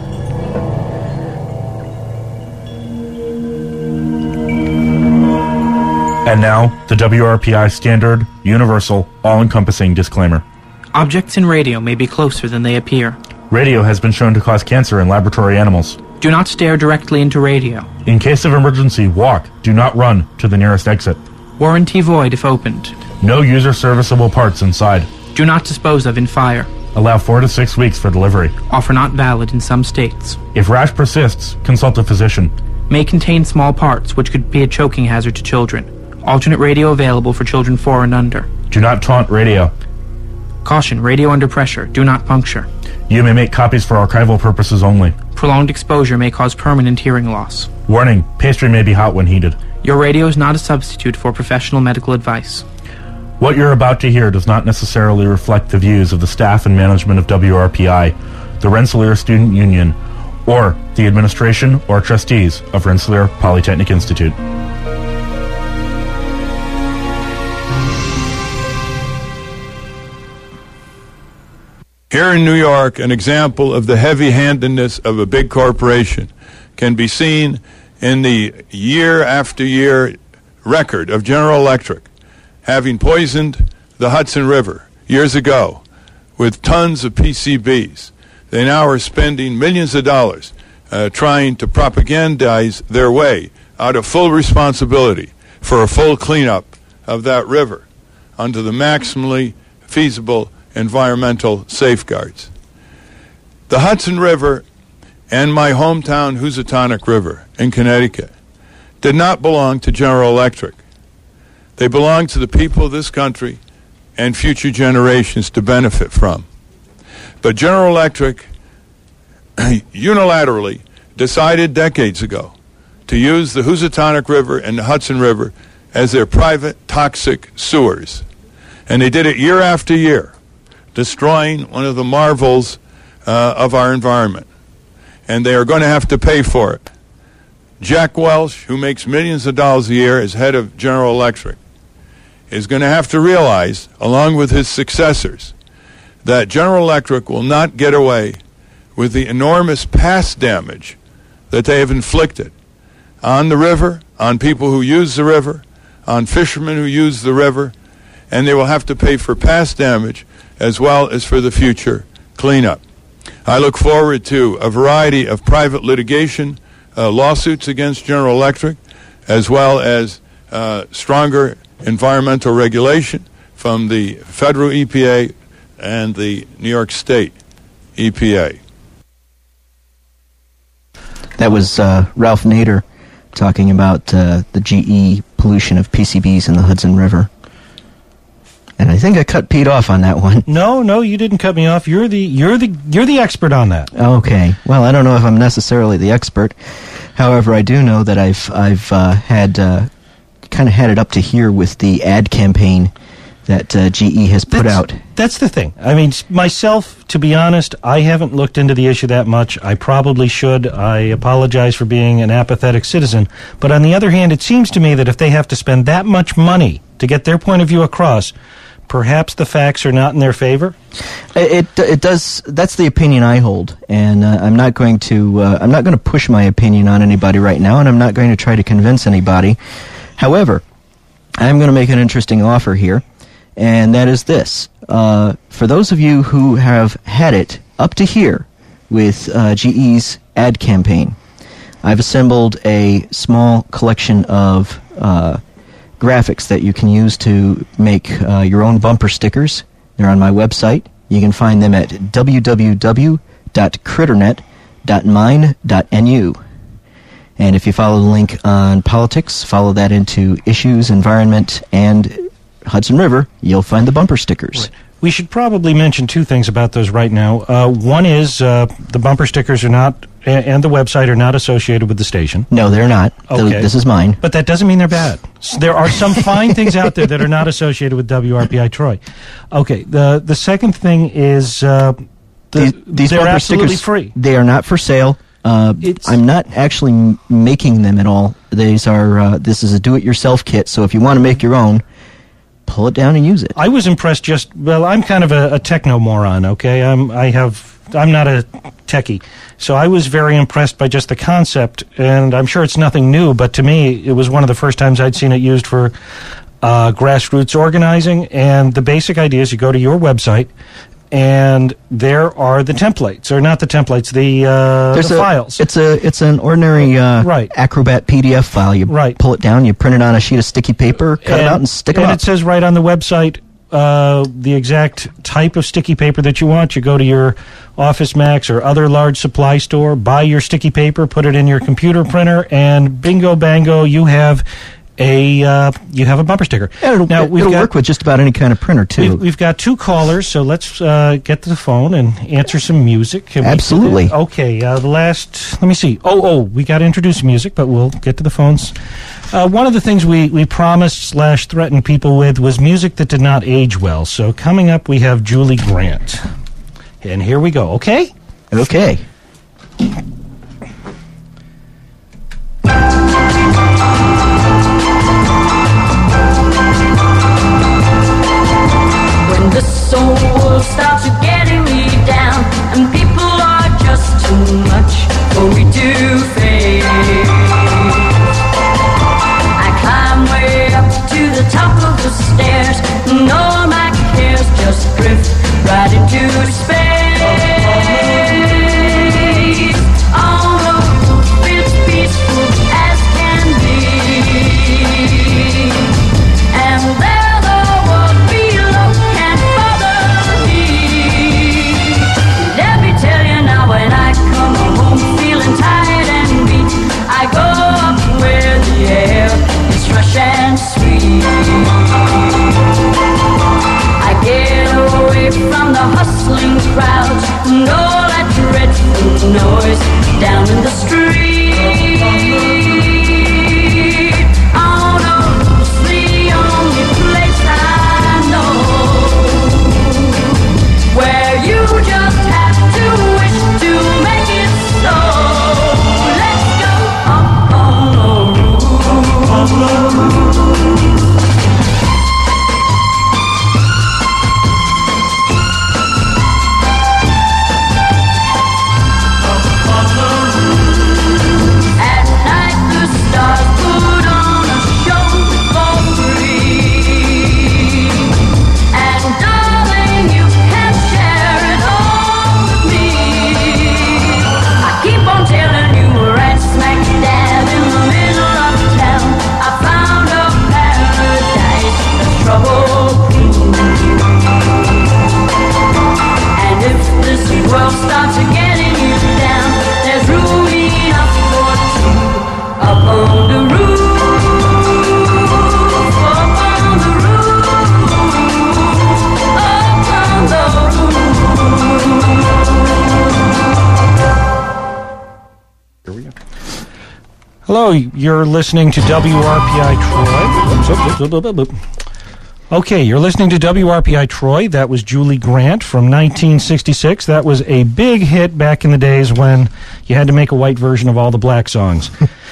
And now, the W R P I standard, universal, all-encompassing disclaimer. Objects in radio may be closer than they appear. Radio has been shown to cause cancer in laboratory animals. Do not stare directly into radio. In case of emergency, walk. Do not run to the nearest exit. Warranty void if opened. No user serviceable parts inside. Do not dispose of in fire. Allow four to six weeks for delivery. Offer not valid in some states. If rash persists, consult a physician. May contain small parts which could be a choking hazard to children. Alternate radio available for children four and under. Do not taunt radio. Caution, radio under pressure. Do not puncture. You may make copies for archival purposes only. Prolonged exposure may cause permanent hearing loss. Warning, pastry may be hot when heated. Your radio is not a substitute for professional medical advice. What you're about to hear does not necessarily reflect the views of the staff and management of W R P I, the Rensselaer Student Union, or the administration or trustees of Rensselaer Polytechnic Institute. Here in New York, an example of the heavy-handedness of a big corporation can be seen in the year-after-year record of General Electric having poisoned the Hudson River years ago with tons of P C Bs. They now are spending millions of dollars uh, trying to propagandize their way out of full responsibility for a full cleanup of that river under the maximally feasible environmental safeguards. The Hudson River and my hometown Housatonic River in Connecticut did not belong to General Electric. They belong to the people of this country and future generations to benefit from. But General Electric unilaterally decided decades ago to use the Housatonic River and the Hudson River as their private toxic sewers. And they did it year after year, destroying one of the marvels uh, of our environment. And they are going to have to pay for it. Jack Welch, who makes millions of dollars a year as head of General Electric, is going to have to realize, along with his successors, that General Electric will not get away with the enormous past damage that they have inflicted on the river, on people who use the river, on fishermen who use the river, and they will have to pay for past damage as well as for the future cleanup. I look forward to a variety of private litigation uh, lawsuits against General Electric, as well as uh, stronger environmental regulation from the federal E P A and the New York State E P A. That was uh, Ralph Nader talking about uh, the G E pollution of P C Bs in the Hudson River. And I think I cut Pete off on that one. No, no, you didn't cut me off. You're the you're the you're the expert on that. Okay. Well, I don't know if I'm necessarily the expert. However, I do know that I've I've uh, had uh, kind of had it up to here with the ad campaign that uh, G E has put that's, out. That's the thing. I mean, myself, to be honest, I haven't looked into the issue that much. I probably should. I apologize for being an apathetic citizen. But on the other hand, it seems to me that if they have to spend that much money to get their point of view across, perhaps the facts are not in their favor. It it does. That's the opinion I hold, and uh, I'm not going to uh, I'm not going to push my opinion on anybody right now, and I'm not going to try to convince anybody. However, I'm going to make an interesting offer here, and that is this: uh, for those of you who have had it up to here with uh, G E's ad campaign, I've assembled a small collection of Uh, graphics that you can use to make uh, your own bumper stickers. They're on my website. You can find them at w w w dot critternet dot mine dot n u. And if you follow the link on politics, follow that into issues, environment, and Hudson River, you'll find the bumper stickers. Right. We should probably mention two things about those right now. Uh, one is uh, the bumper stickers are not, and the website are not associated with the station. No, they're not. Okay. This is mine. But that doesn't mean they're bad. So there are some fine things out there that are not associated with W R P I Troy. Okay, the the second thing is uh, the, these, these they're bumper absolutely stickers, free. They are not for sale. Uh, I'm not actually m- making them at all. These are. Uh, this is a do-it-yourself kit. So if you want to make your own, pull it down and use it. I was impressed. Just well, I'm kind of a, a techno moron. Okay, I'm. I have. I'm not a techie, so I was very impressed by just the concept. And I'm sure it's nothing new, but to me, it was one of the first times I'd seen it used for uh, grassroots organizing. And the basic idea is you go to your website, and there are the templates, or not the templates, the, uh, the a, files. It's a it's an ordinary uh, right. Acrobat P D F file. You right. pull it down, you print it on a sheet of sticky paper, cut and, it out, and stick it and up. And it says right on the website uh, the exact type of sticky paper that you want. You go to your Office Max or other large supply store, buy your sticky paper, put it in your computer printer, and bingo bango, you have a uh, you have a bumper sticker. Yeah, it'll, now, we've it'll got, work with just about any kind of printer, too. We've, we've got two callers, so let's uh, get to the phone and answer some music. Can Absolutely. We, okay, uh, the last, let me see. Oh, oh, we got to introduce music, but we'll get to the phones. Uh, one of the things we, we promised slash threatened people with was music that did not age well. So coming up, we have Julie Grant. And here we go, okay? Okay. When the soul starts getting me down and people are just too much for me to face, I climb way up to the top of the stairs and all my cares just drift right into space. So, you're listening to W R P I Troy. Oops, oops, oops, oops, oops. Okay, you're listening to W R P I Troy. That was Julie Grant from nineteen sixty-six. That was a big hit back in the days when you had to make a white version of all the black songs.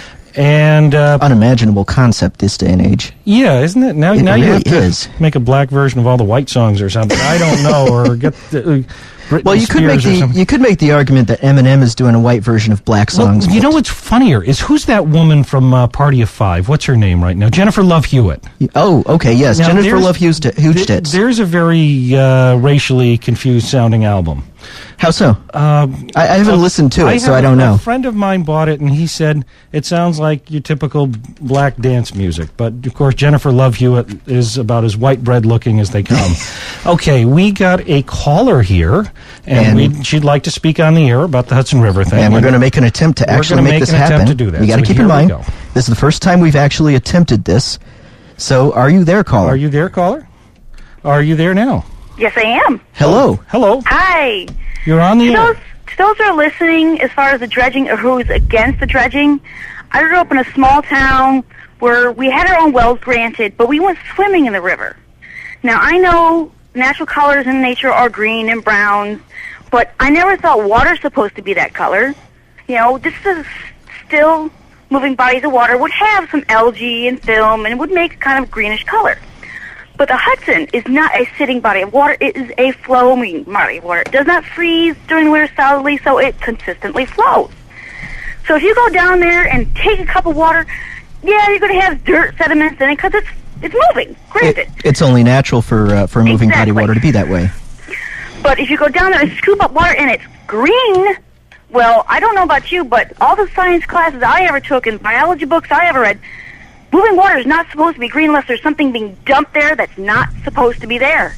And uh, unimaginable concept this day and age. Yeah, isn't it? Now, it now really you have to is. make a black version of all the white songs or something. I don't know, or get the, uh, Britney well, you could make Spears the you could make the argument that Eminem is doing a white version of black songs. Well, you know what's funnier is who's that woman from uh, Party of Five? What's her name right now? Jennifer Love Hewitt. Oh, okay, yes, Now, Jennifer there's- Love Hewitt. th- There's a very uh, racially confused sounding album. How so? Um, I, I haven't uh, listened to it, so have I don't a, know. A friend of mine bought it, and he said it sounds like your typical black dance music. But, of course, Jennifer Love Hewitt is about as white bread looking as they come. Okay, we got a caller here, and, And- we she'd like to speak on the air about the Hudson River thing. And we're going to make an attempt to We're actually gonna make, make this an happen. attempt to do that. We got to So keep here in we mind, go. this is the first time we've actually attempted this. So, are you there, caller? Are you there, caller? Are you there now? Yes, I am. Hello. Hello. Hi. You're on the to air. those, to those who are listening, as far as the dredging or who's against the dredging, I grew up in a small town where we had our own wells granted, but we went swimming in the river. Now, I know natural colors in nature are green and brown, but I never thought water's supposed to be that color. You know, this is still moving bodies of water would have some algae and film and would make kind of greenish color. But the Hudson is not a sitting body of water. It is a flowing body of water. It does not freeze during the winter solidly, so it consistently flows. So if you go down there and take a cup of water, yeah, you're going to have dirt sediments in it because it's, it's moving, granted. It, it's only natural for uh, for moving body Exactly. water to be that way. But if you go down there and scoop up water and it's green, well, I don't know about you, but all the science classes I ever took and biology books I ever read, moving water is not supposed to be green unless there's something being dumped there that's not supposed to be there.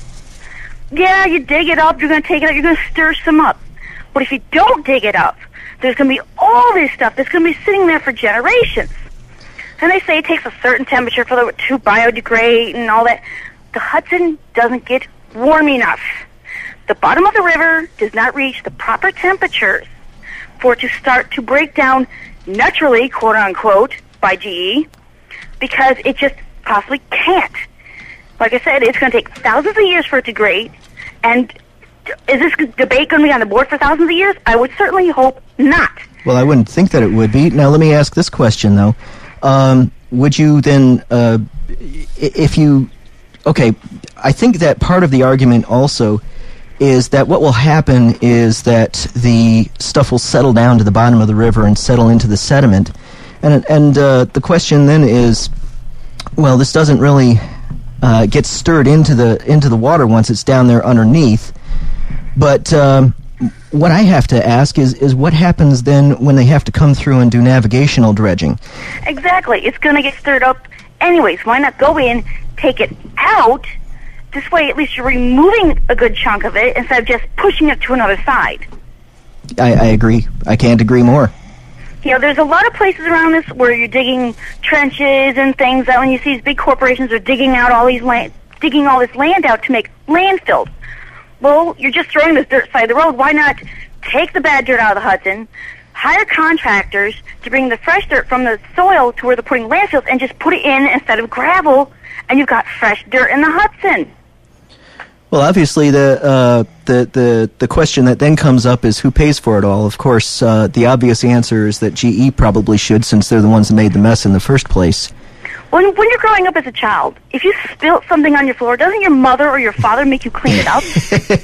Yeah, you dig it up, you're going to take it out, you're going to stir some up. But if you don't dig it up, there's going to be all this stuff that's going to be sitting there for generations. And they say it takes a certain temperature for it to biodegrade and all that. The Hudson doesn't get warm enough. The bottom of the river does not reach the proper temperatures for it to start to break down naturally, quote unquote, by G E, because it just possibly can't. Like I said, it's going to take thousands of years for it to degrade. And is this debate going to be on the board for thousands of years? I would certainly hope not. Well, I wouldn't think that it would be. Now, let me ask this question, though. Um, would you then, uh, i- if you... Okay, I think that part of the argument also is that what will happen is that the stuff will settle down to the bottom of the river and settle into the sediment. And, and uh, the question then is, well, this doesn't really uh, get stirred into the into the water once it's down there underneath. But um, what I have to ask is, is what happens then when they have to come through and do navigational dredging? Exactly. It's going to get stirred up anyways. Why not go in, take it out? This way, at least you're removing a good chunk of it instead of just pushing it to another side. I, I agree. I can't agree more. You know, there's a lot of places around this where you're digging trenches and things that when you see these big corporations are digging out all these land, digging all this land out to make landfills. Well, you're just throwing this dirt side of the road. Why not take the bad dirt out of the Hudson, hire contractors to bring the fresh dirt from the soil to where they're putting landfills and just put it in instead of gravel, and you've got fresh dirt in the Hudson. Well, obviously, the uh, the the the question that then comes up is who pays for it all. Of course, uh, the obvious answer is that G E probably should, since they're the ones that made the mess in the first place. When when you're growing up as a child, if you spilt something on your floor, doesn't your mother or your father make you clean it up?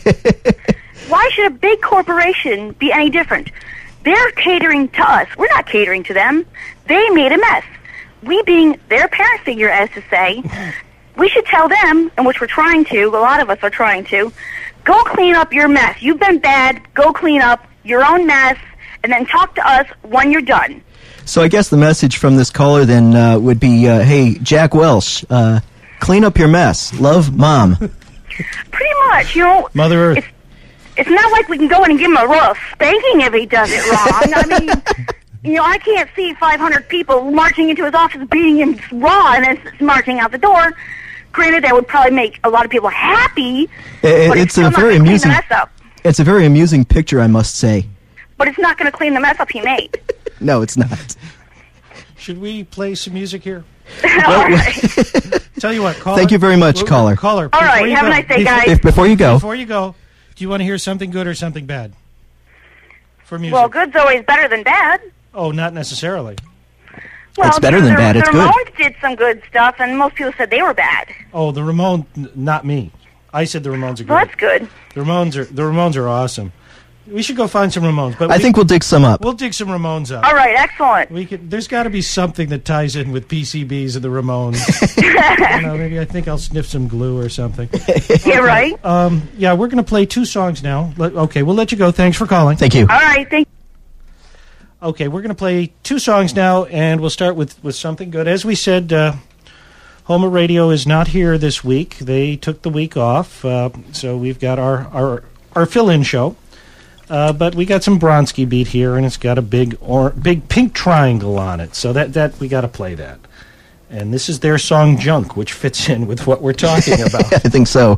Why should a big corporation be any different? They're catering to us. We're not catering to them. They made a mess. We being their parent figure, as to say, we should tell them, and which we're trying to, a lot of us are trying to, go clean up your mess. You've been bad. Go clean up your own mess, and then talk to us when you're done. So I guess the message from this caller then uh, would be, uh, hey, Jack Welsh, uh, clean up your mess. Love, Mom. Pretty much, you know. Mother Earth. It's, it's not like we can go in and give him a royal spanking if he does it wrong. I mean, you know, I can't see five hundred people marching into his office beating him raw and then s- marching out the door. Granted, that would probably make a lot of people happy, It, but it's, it's still a not very going to clean the amusing. mess up. It's a very amusing picture, I must say. But it's not going to clean the mess up he made. No, it's not. Should we play some music here? All right. Tell you what, caller. Thank you very much, caller. Caller. All right, before you have a go- nice day, before- guys. If, before you go, Before you go, do you want to hear something good or something bad? For music. Well, good's always better than bad. Oh, not necessarily. Well, It's better than the, bad, it's the good. Ramones did some good stuff, and most people said they were bad. Oh, the Ramones, n- not me. I said the Ramones are Well, great. that's good. The Ramones are the Ramones are awesome. We should go find some Ramones. But I we, think we'll dig some up. we'll dig some Ramones up. All right, excellent. We could. There's got to be something that ties in with P C Bs and the Ramones. I don't know, maybe I think I'll sniff some glue or something. Yeah, right? Um, yeah, we're going to play two songs now. Let, okay, we'll let you go. Thanks for calling. Thank you. All right, thank Okay, we're going to play two songs now, and we'll start with, with something good. As we said, uh, Homer Radio is not here this week. They took the week off, uh, so we've got our, our, our fill-in show. Uh, but we got some Bronski beat here, and it's got a big or big pink triangle on it. So that, that we got to play that. And this is their song Junk, which fits in with what we're talking about. I think so.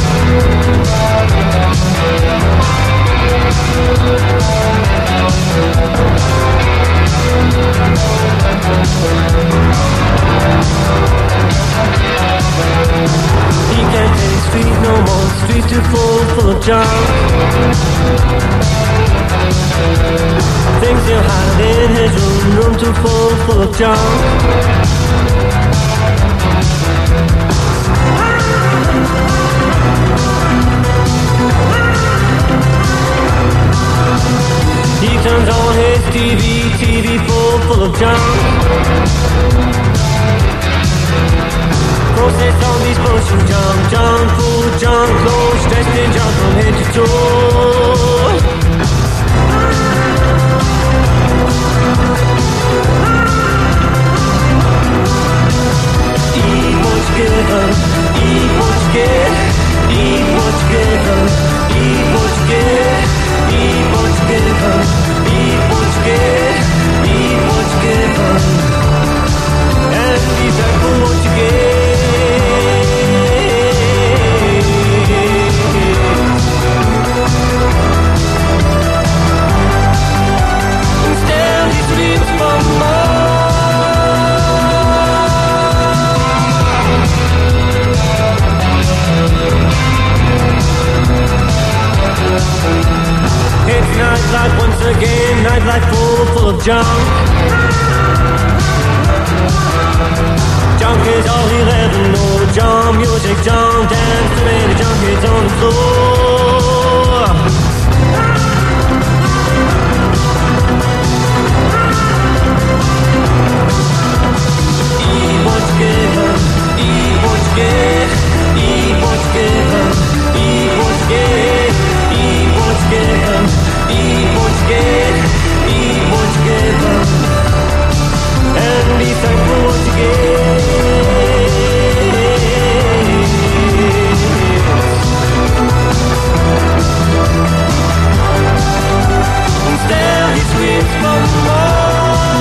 He can't take the street no more, the street's too full, full of junk. Things he'll hide in his room, room too full, full of junk. He turns on his T V, T V full, full of junk. Processed on these potion junk, junk food, junk clothes, dressed in junk from head to toe. Eat what you give, eat what you get, eat what you give, eat what you get, eat what you give, eat what you get, eat what you give, and be thankful what you get. Instead he dreams for more. It's nightlife once again, nightlife full, full of junk. Junk is all he'll ever know. Junk music, junk dance, too many junkies on the floor. Eat what you give, eat what you get, eat what you give, eat what you get, eat what you give, eat what you get, eat what you give, and be thankful what you get. Instead he sweeps for more.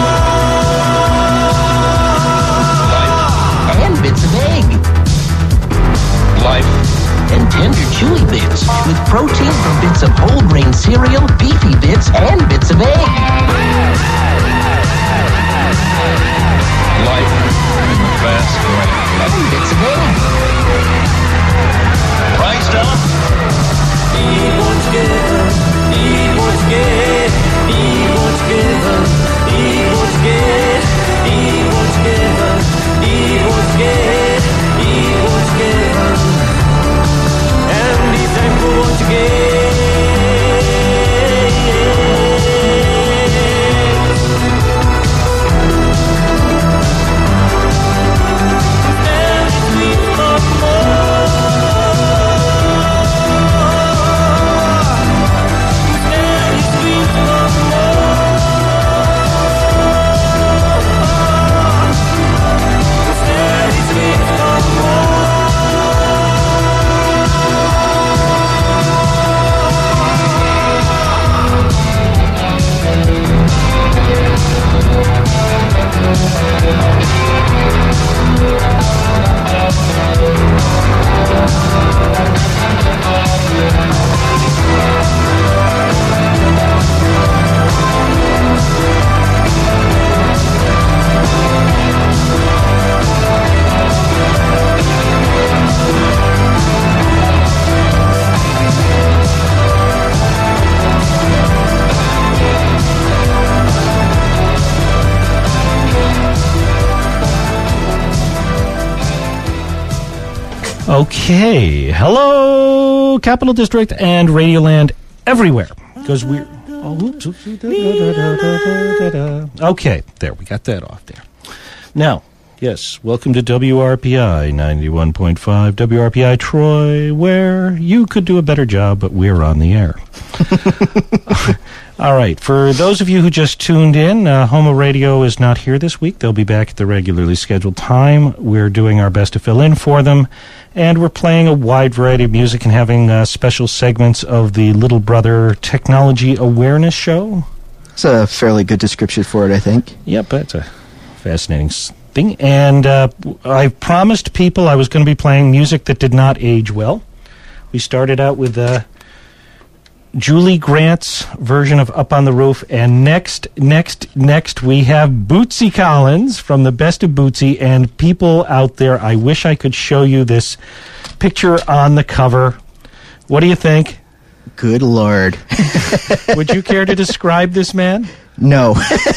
And bits of egg. Life. And tender chewy bits with protein from bits of whole grain cereal, beefy bits, and bits of egg. Life in the fast lane. And bits of egg. Priced up. Eat what you give, eat what you get, eat what you give, eat what you get, eat what you give, eat what you get, eat what you give, and be thankful what you get. Stand sweet for Okay. Hello, Capital District and Radioland everywhere. Because we're... Okay, there, we got that off there. Now, yes, welcome to W R P I ninety-one point five, W R P I Troy, where you could do a better job, but we're on the air. All right, for those of you who just tuned in, uh, Homo Radio is not here this week. They'll be back at the regularly scheduled time. We're doing our best to fill in for them, and we're playing a wide variety of music and having uh, special segments of the Little Brother Technology Awareness Show. It's a fairly good description for it, I think. Yep, that's a fascinating thing. And uh, I promised people I was going to be playing music that did not age well. We started out with... Uh, Julie Grant's version of Up on the Roof, and next, next, next we have Bootsy Collins from the Best of Bootsy, and people out there, I wish I could show you this picture on the cover. What do you think? Good Lord. Would you care to describe this man? No.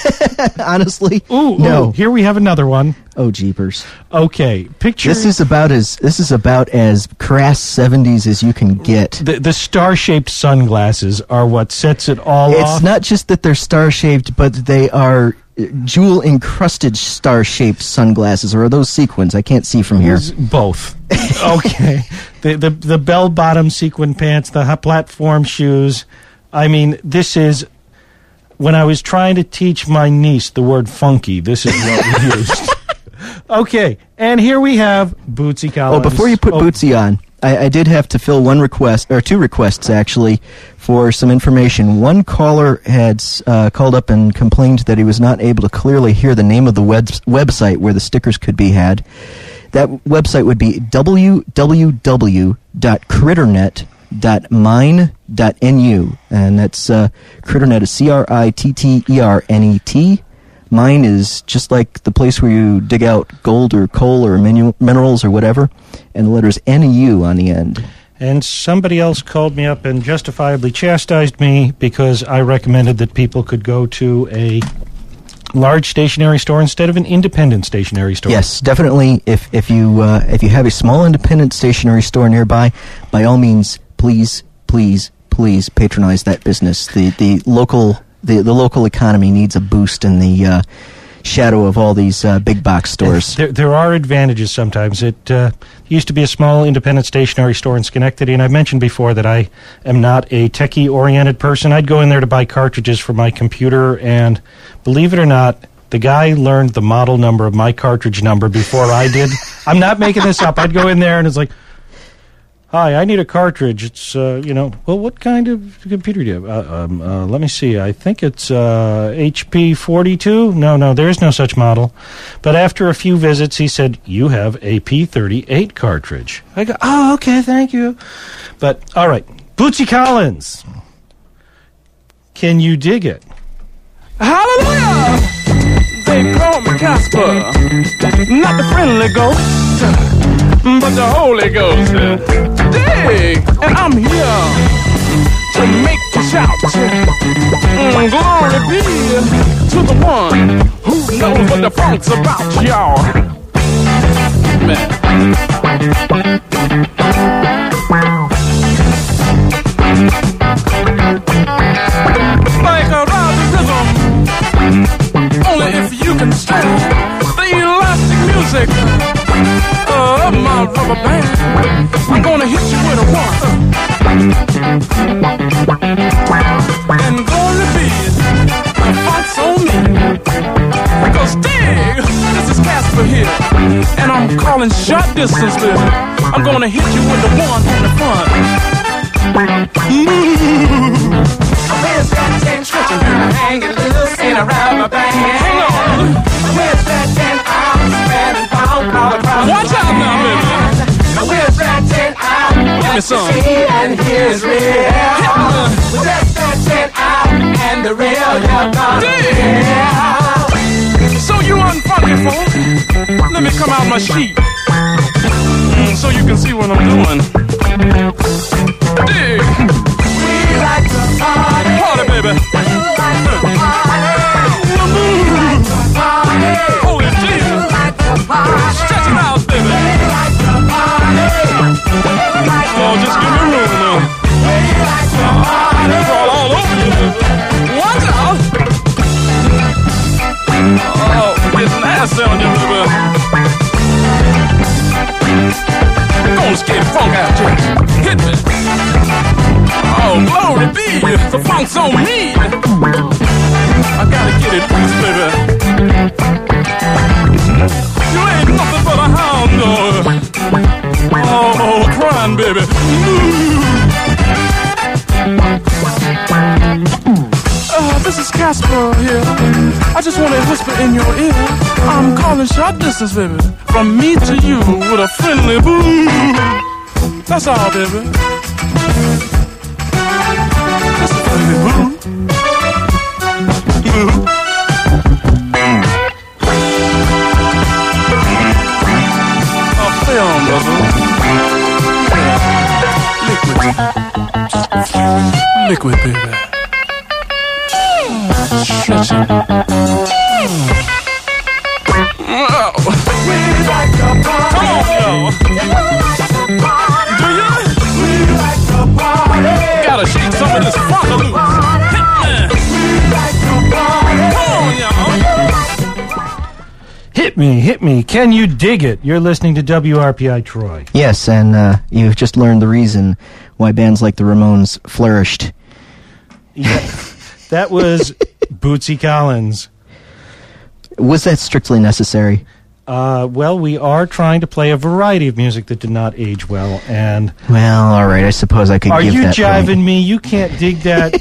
Honestly, ooh, no. Ooh, here we have another one. Oh, jeepers. Okay, picture... This is about as this is about as crass seventies as you can get. The, the star-shaped sunglasses are what sets it all it's off. It's not just that they're star-shaped, but they are jewel-encrusted star-shaped sunglasses, or are those sequins? I can't see from here. Both. Okay. The, the, the bell-bottom sequin pants, the platform shoes. I mean, this is... When I was trying to teach my niece the word funky, this is what we used. Okay, and here we have Bootsy Collins. Oh, before you put oh. Bootsy on, I, I did have to fill one request, or two requests actually, for some information. One caller had uh, called up and complained that he was not able to clearly hear the name of the web- website where the stickers could be had. That website would be w w w dot critternet dot mine dot n u, and that's uh, Critternet is C R I T T E R N E T. Mine is just like the place where you dig out gold or coal or minu- minerals or whatever, and the letters N E U on the end. And somebody else called me up and justifiably chastised me because I recommended that people could go to a large stationery store instead of an independent stationery store. Yes, definitely. If if you uh, if you have a small independent stationery store nearby, by all means, please, please, please patronize that business. The the local the, the local economy needs a boost in the uh, shadow of all these uh, big box stores. There there are advantages sometimes. It uh, used to be a small independent stationery store in Schenectady, and I've mentioned before that I am not a techie-oriented person. I'd go in there to buy cartridges for my computer, and believe it or not, the guy learned the model number of my cartridge number before I did. I'm not making this up. I'd go in there, and it's like, hi, I need a cartridge. It's, uh, you know, well, what kind of computer do you have? Uh, um, uh, let me see. I think it's uh, H P forty-two. No, no, there is no such model. But after a few visits, he said, you have a P thirty-eight cartridge. I go, oh, okay, thank you. But, all right, Bootsy Collins. Can you dig it? Hallelujah! They call me Casper, not the friendly ghost, but the Holy Ghost. Dig, and I'm here to make you shout. Mm, glory be to the one who knows what the funk's about, y'all. Man. Like a rousing rhythm, only if you can stand the elastic music of my rubber band. I'm gonna hit you with a one, and glory be the funk's on me. Because dig, this is Casper here, and I'm calling short distance living. I'm gonna hit you with the one on the front. Where's that ten stretching, hanging loose in a rubber band? Hang on. Where's that ten out, spreading pound all across? Watch out now, baby. Where's that ten out? Give me some. See and here's real. Where's that ten out? And the real you're gonna hear. So you unfunky folk, let me come out my sheet so you can see what I'm doing. Dig. We like to party. Party, baby. We like to party. We like to party. Holy Jesus. We like to party. Stretch it out, baby. We like to party. be, the funk's on me. I gotta get it loose, baby. You ain't nothing but a hound dog. Oh, oh, crying, baby. Uh, this is Casper here. I just want to whisper in your ear. I'm calling short distance, baby. From me to you with a friendly boo. That's all, baby. Just a friendly boo. Boo. A film, brother. Liquid. Liquid, baby. Stretching. Wow. We like to party. Come on, yo. Do you? We like to party. Gotta shake some of this funk loose. We like to party. Come on, y'all. Hit me, hit me. Can you dig it? You're listening to W R P I Troy. Yes, and uh, you've just learned the reason why bands like the Ramones flourished. Yeah, that was Bootsy Collins. Was that strictly necessary? Uh, well, we are trying to play a variety of music that did not age well, and... Well, all right, I suppose I could are give you that jiving point. me? You can't dig that...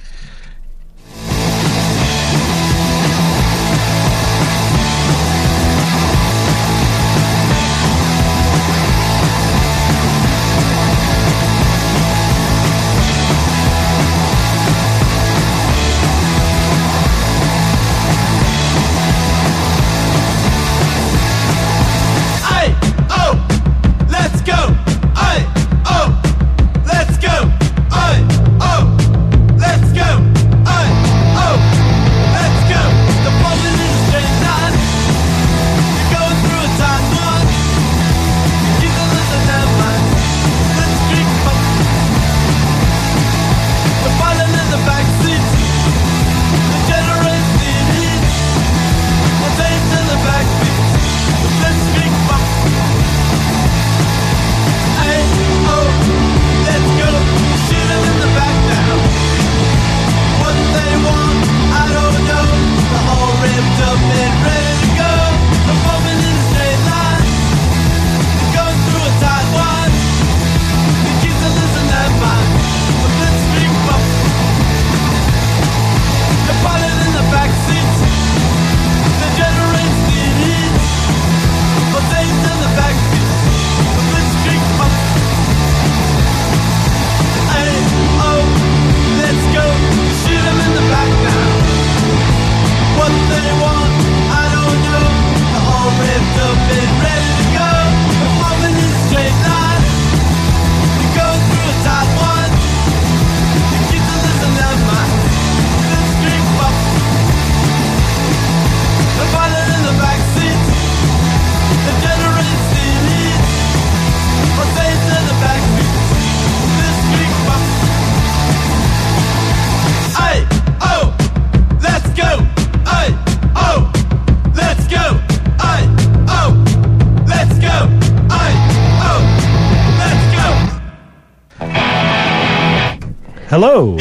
Hello.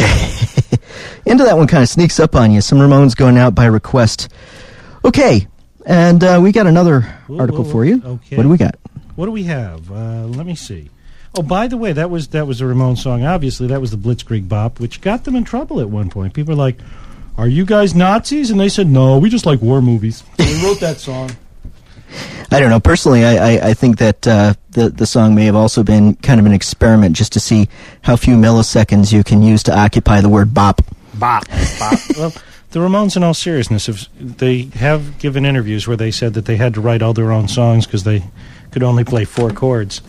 Into that one kind of sneaks up on you. Some Ramones going out by request. Okay, and uh, we got another Whoa, article whoa, for you. okay. What do we got? What do we have? Uh, let me see. Oh, by the way, that was that was a Ramones song. Obviously, that was the Blitzkrieg Bop, which got them in trouble at one point. People were like, "Are you guys Nazis?" And they said, "No, we just like war movies." So we wrote that song. I don't know. Personally, I, I, I think that uh, the, the song may have also been kind of an experiment just to see how few milliseconds you can use to occupy the word bop. Bop. Bop. Well, the Ramones, in all seriousness, have, they have given interviews where they said that they had to write all their own songs because they could only play four chords.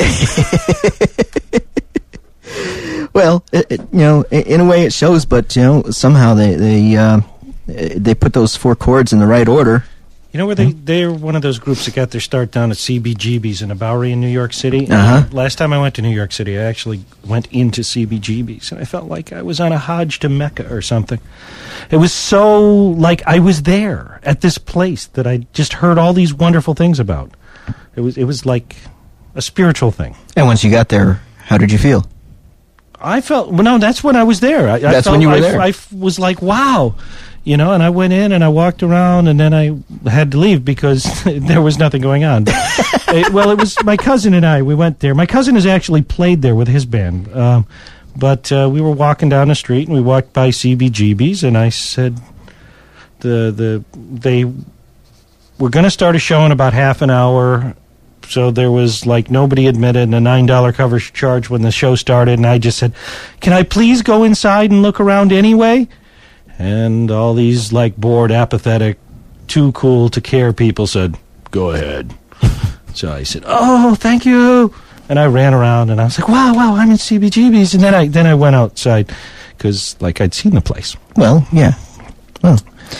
Well, it, it, you know, in a way it shows, but you know, somehow they they uh, they put those four chords in the right order. You know where they they're one of those groups that got their start down at C B G B's in a Bowery in New York City. Uh-huh. Last time I went to New York City, I actually went into C B G B's, and I felt like I was on a Hajj to Mecca or something. It was so like I was there at this place that I just heard all these wonderful things about. It was it was like a spiritual thing. And once you got there, how did you feel? I felt, well, no, that's when I was there. I, That's I felt, when you were I, there. I f- was like, wow. You know, and I went in and I walked around and then I had to leave because there was nothing going on. it, well, it was my cousin and I, we went there. My cousin has actually played there with his band. Um, but uh, we were walking down the street and we walked by C B G B's and I said, the the they were going to start a show in about half an hour. So there was like nobody admitted and a nine dollar cover charge when the show started. And I just said, can I please go inside and look around anyway? And all these like bored, apathetic, too cool to care people said, go ahead. So I said, oh, thank you. And I ran around and I was like, wow, wow, I'm in C B G B's. And then I, then I went outside because like I'd seen the place. Well, yeah. Well.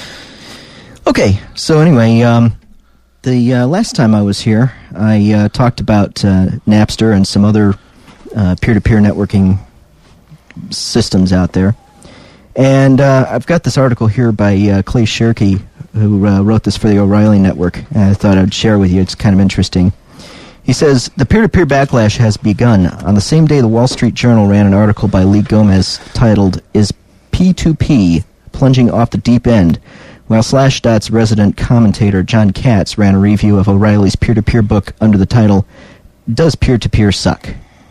Okay, so anyway, um, the uh, last time I was here, I uh, talked about uh, Napster and some other uh, peer-to-peer networking systems out there. And uh, I've got this article here by uh, Clay Shirky, who uh, wrote this for the O'Reilly Network, and I thought I'd share with you. It's kind of interesting. He says, the peer-to-peer backlash has begun. On the same day, the Wall Street Journal ran an article by Lee Gomez titled, Is P two P Plunging Off the Deep End? While Slashdot's resident commentator John Katz ran a review of O'Reilly's peer-to-peer book under the title, Does Peer-to-Peer Suck?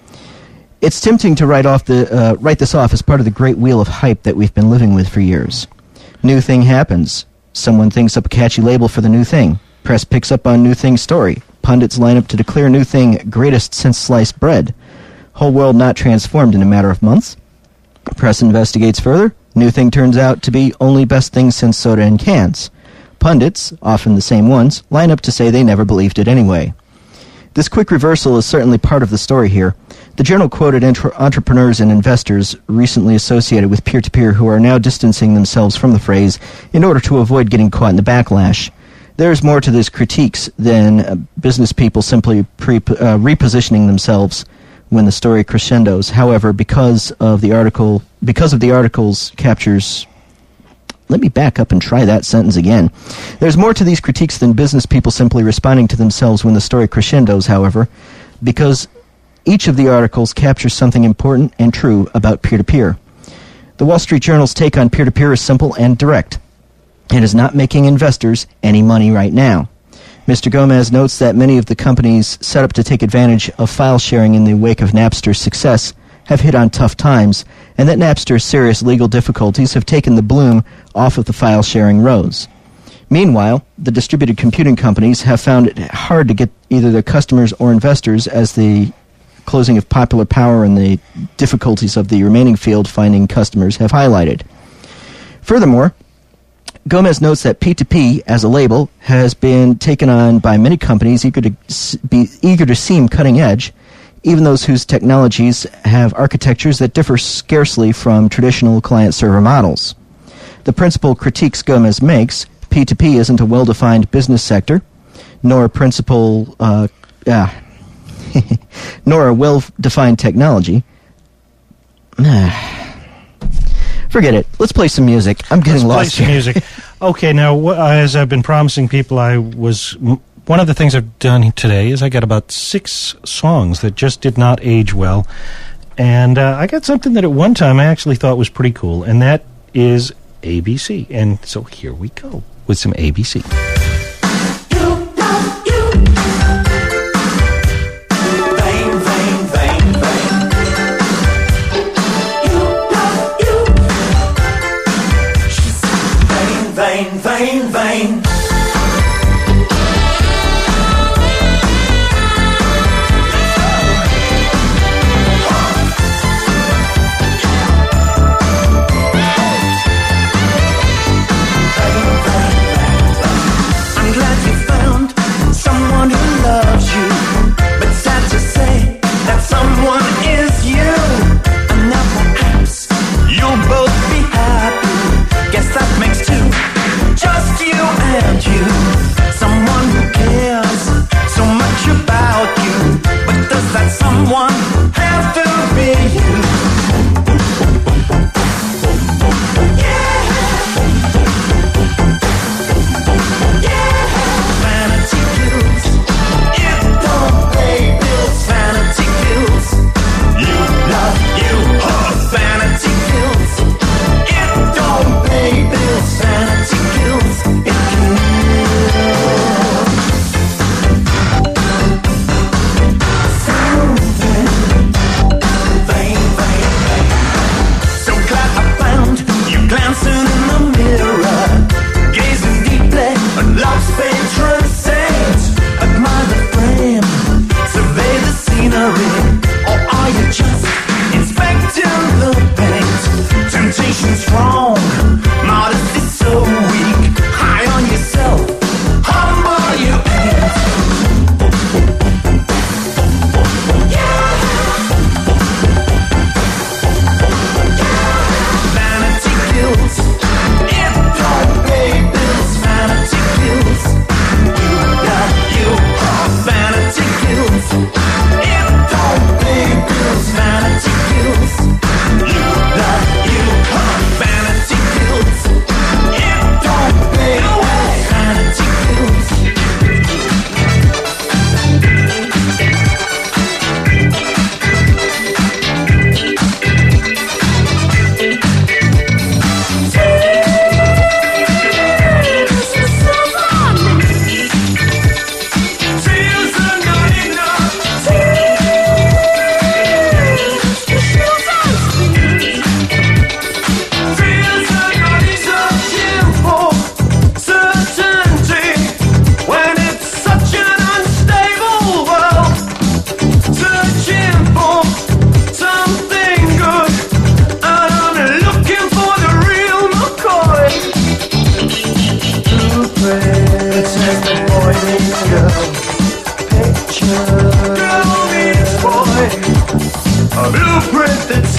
It's tempting to write off the uh, write this off as part of the great wheel of hype that we've been living with for years. New thing happens. Someone thinks up a catchy label for the new thing. Press picks up on new thing's story. Pundits line up to declare new thing greatest since sliced bread. Whole world not transformed in a matter of months. Press investigates further. New thing turns out to be only best thing since soda in cans. Pundits, often the same ones, line up to say they never believed it anyway. This quick reversal is certainly part of the story here. The journal quoted entre- entrepreneurs and investors recently associated with peer-to-peer who are now distancing themselves from the phrase in order to avoid getting caught in the backlash. There's more to this critiques than uh, business people simply pre- uh, repositioning themselves when the story crescendos. However, because of the article, because of the article's captures... Let me back up and try that sentence again. There's more to these critiques than business people simply responding to themselves when the story crescendos, however, because each of the articles captures something important and true about peer-to-peer. The Wall Street Journal's take on peer-to-peer is simple and direct. It is not making investors any money right now. Mister Gomez notes that many of the companies set up to take advantage of file sharing in the wake of Napster's success have hit on tough times, and that Napster's serious legal difficulties have taken the bloom off of the file-sharing rose. Meanwhile, the distributed computing companies have found it hard to get either their customers or investors as the closing of popular power and the difficulties of the remaining field finding customers have highlighted. Furthermore, Gomez notes that P two P as a label has been taken on by many companies eager to be eager to seem cutting edge, even those whose technologies have architectures that differ scarcely from traditional client-server models. The principal critiques Gomez makes: P two P isn't a well-defined business sector, nor a principal, uh, ah, nor a well-defined technology. Forget it. Let's play some music. I'm getting Let's lost play some here. music. Okay, now, wh- as I've been promising people, I was... M- one of the things I've done today is I got about six songs that just did not age well. And uh, I got something that at one time I actually thought was pretty cool, and that is A B C. And so here we go with some A B C. Vain, vain, vain.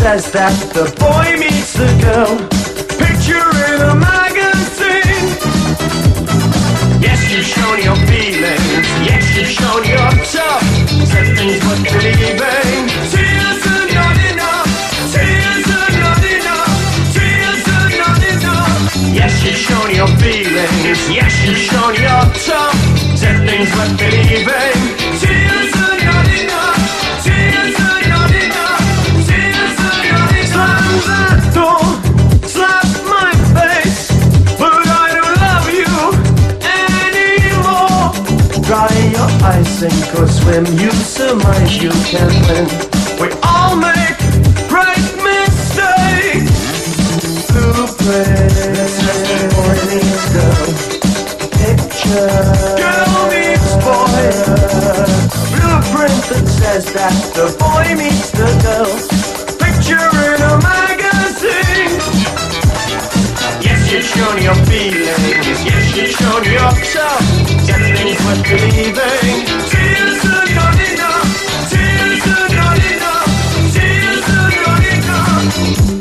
says that the boy meets the girl. Picture in a magazine. Yes, you've shown your feelings. Yes, you've shown your tough. Said things worth believing. Tears are not enough. Tears are not enough. Tears are not enough. Yes, you've shown your feelings. Yes, you've shown your tough. Said things worth believing. Tears are not enough. Tears are not enough. Tears are not enough. Slam that door. Slap my face. But I don't love you anymore. Dry your eyes, sink or swim. You surmise you can win. We all make great mistakes. Blueprints. Boy meets girl. Picture. Girl meets boy. Blueprint that says that the boy meets the girl. Picture in a magazine. Yes, you've shown your feelings. Yes, you've shown your tough. Just things worth believing. Tears are not enough. Tears are not enough. Tears are not enough.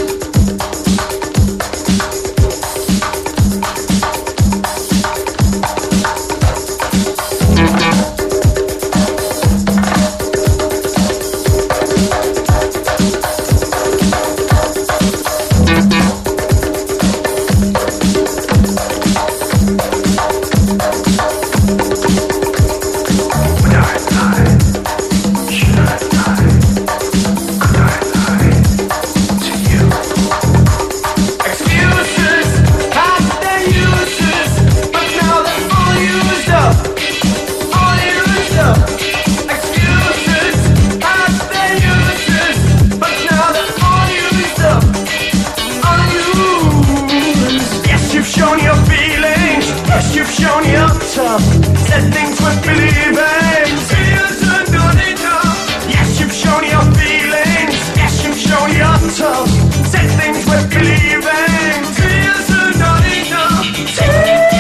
Said things worth believing. Tears are not enough. Yes, you've shown your feelings. Yes, you've shown your tough. Said things worth believing. Tears are not enough. Tears,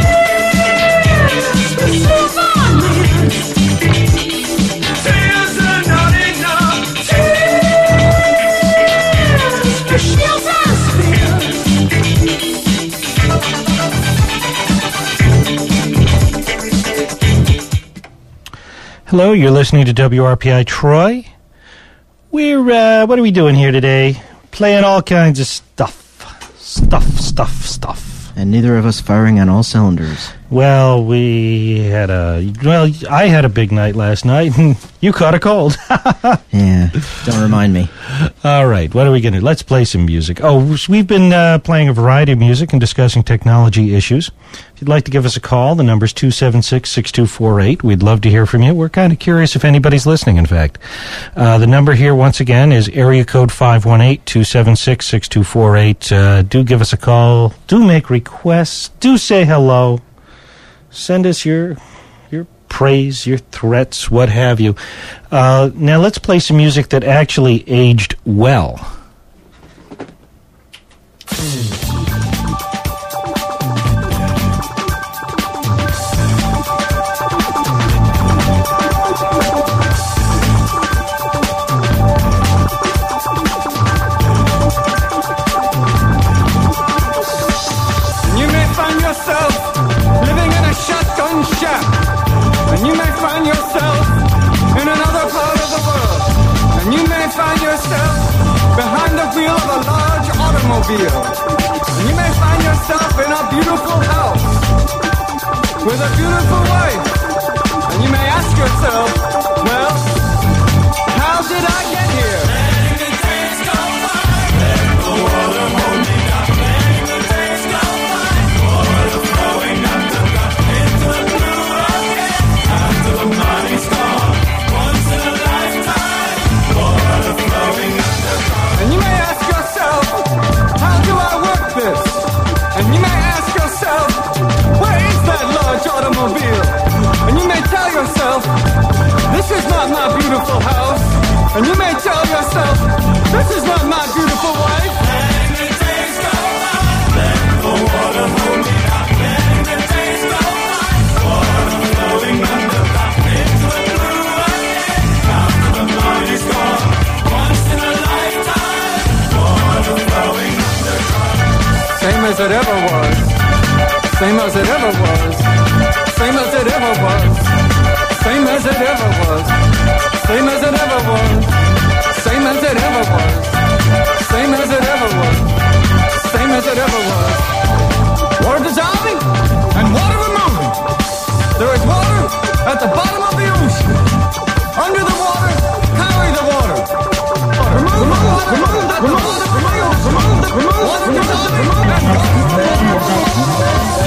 the shoes on me. Tears are not enough. Tears, the shields are spears. Hello, you're listening to W R P I Troy. We're, uh, what are we doing here today? Playing all kinds of stuff. Stuff, stuff, stuff. And neither of us firing on all cylinders. Well, we had a, well, I had a big night last night, and you caught a cold. Yeah, don't remind me. All right, what are we going to do? Let's play some music. Oh, we've been uh, playing a variety of music and discussing technology issues. If you'd like to give us a call, the number's two seven six, six two four eight. We'd love to hear from you. We're kind of curious if anybody's listening, in fact. Uh, the number here, once again, is area code five one eight, two seven six, six two four eight. Uh, do give us a call. Do make requests. Do say hello. Send us your your praise, your threats, what have you. Uh, now let's play some music that actually aged well. You may find yourself living in a shotgun shack, and you may find yourself in another part of the world, and you may find yourself behind the wheel of a large automobile, and you may find yourself in a beautiful house with a beautiful wife, and you may ask yourself, well, how did I get here? And you may ask yourself, how do I work this? And you may ask yourself, where is that large automobile? And you may tell yourself, this is not my beautiful house. And you may tell yourself, this is not my beautiful wife. Letting the days go by, let the water hold me up. Letting the days go by, water flowing under back into the blue again. After the money's gone, once in a lifetime. Same as it ever was. Same as it ever was. Same as it ever was. Same as it ever was. Same as it ever was. Same as it ever was. Same as it ever was. Water dissolving and water removing. There is water at the bottom of the ocean. Under the water, carry the water. Remove the water. Remove the water. Remove the water. Water dissolving and water.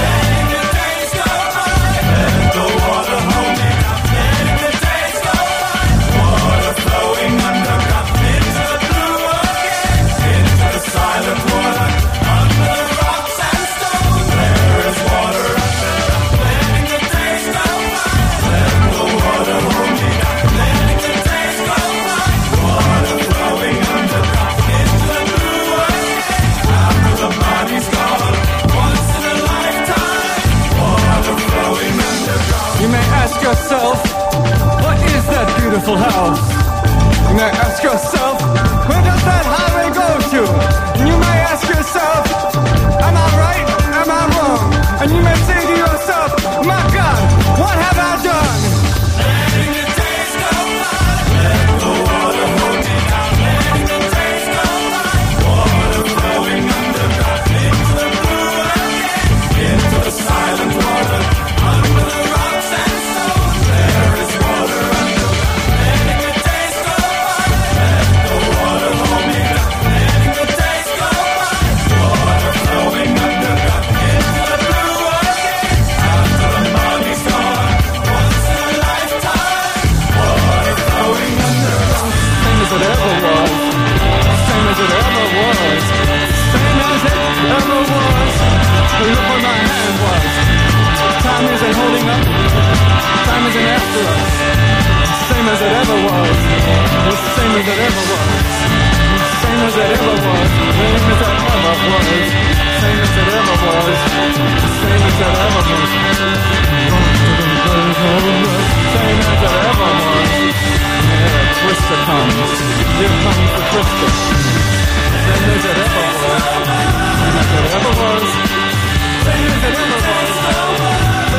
Yourself, what is that beautiful house? You may ask yourself, where does that highway go to? And you may ask yourself, am I right? Am I wrong? And you may say to yourself, my God, what have I done? Letting the days go by, let the water hold me down. Letting the days go by, water flowing underground into the blue again, into the silent water, under the rocks and holding up. Time isn't after us. Same as it ever was. The same as it ever was. Same as it ever was. Same as it ever was. Same as it ever was. Same as it ever was. Same as it ever was. Yeah, Twister comes. Here comes the Twister. Same as it ever was. Same as it ever was. Same as it ever was.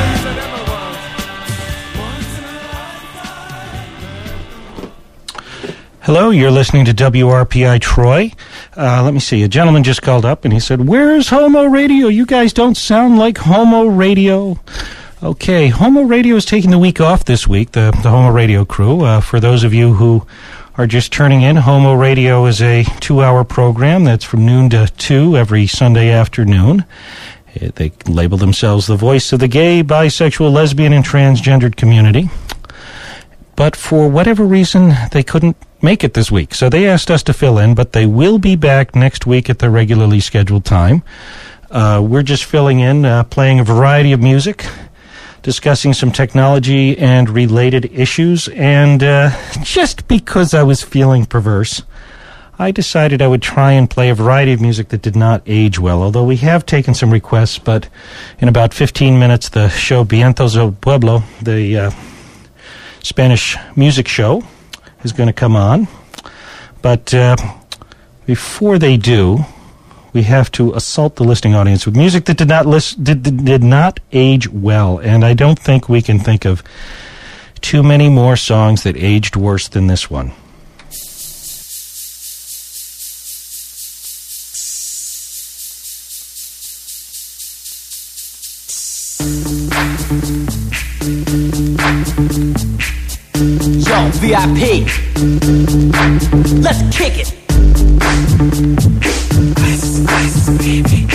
Hello, you're listening to W R P I Troy. Uh, let me see. A gentleman just called up and he said, "Where's Homo Radio? You guys don't sound like Homo Radio." Okay, Homo Radio is taking the week off this week, the, the Homo Radio crew. Uh, for those of you who are just turning in, Homo Radio is a two-hour program that's from noon to two every Sunday afternoon. They label themselves the voice of the gay, bisexual, lesbian, and transgendered community. But for whatever reason, they couldn't make it this week. So they asked us to fill in, but they will be back next week at their regularly scheduled time. Uh, we're just filling in, uh, playing a variety of music, discussing some technology and related issues. And uh, just because I was feeling perverse, I decided I would try and play a variety of music that did not age well, although we have taken some requests. But in about fifteen minutes, the show Vientos del Pueblo, the uh, Spanish music show, is going to come on. But uh, before they do, we have to assault the listening audience with music that did not list, did, did, did not age well. And I don't think we can think of too many more songs that aged worse than this one. Yo, V I P, let's kick it. Ice, ice, baby.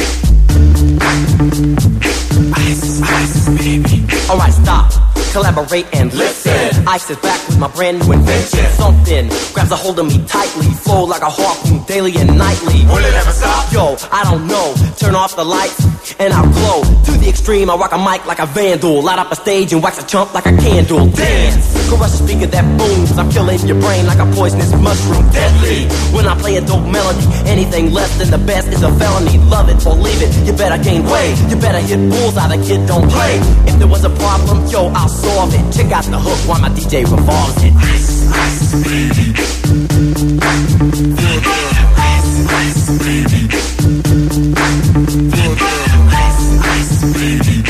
Ice, ice, baby. Alright, stop, collaborate and listen. Ice is back with my brand new invention. Something grabs a hold of me tightly, flow like a harpoon daily and nightly. Will it ever stop? Yo, I don't know. Turn off the lights and I'll glow. To the extreme, I rock a mic like a vandal. Light up a stage and wax a chump like a candle. Dance, crush a speaker that booms. I'm killing your brain like a poisonous mushroom. Deadly, when I play a dope melody, anything less than the best is a felony. Love it or leave it, you better gain weight. You better hit bullseye, the kid don't play. If there was a problem, yo, I'll solve it. Check out the hook while my D J revolves it. Ice, ice, baby. Ice, ice, baby. Ice, ice, baby.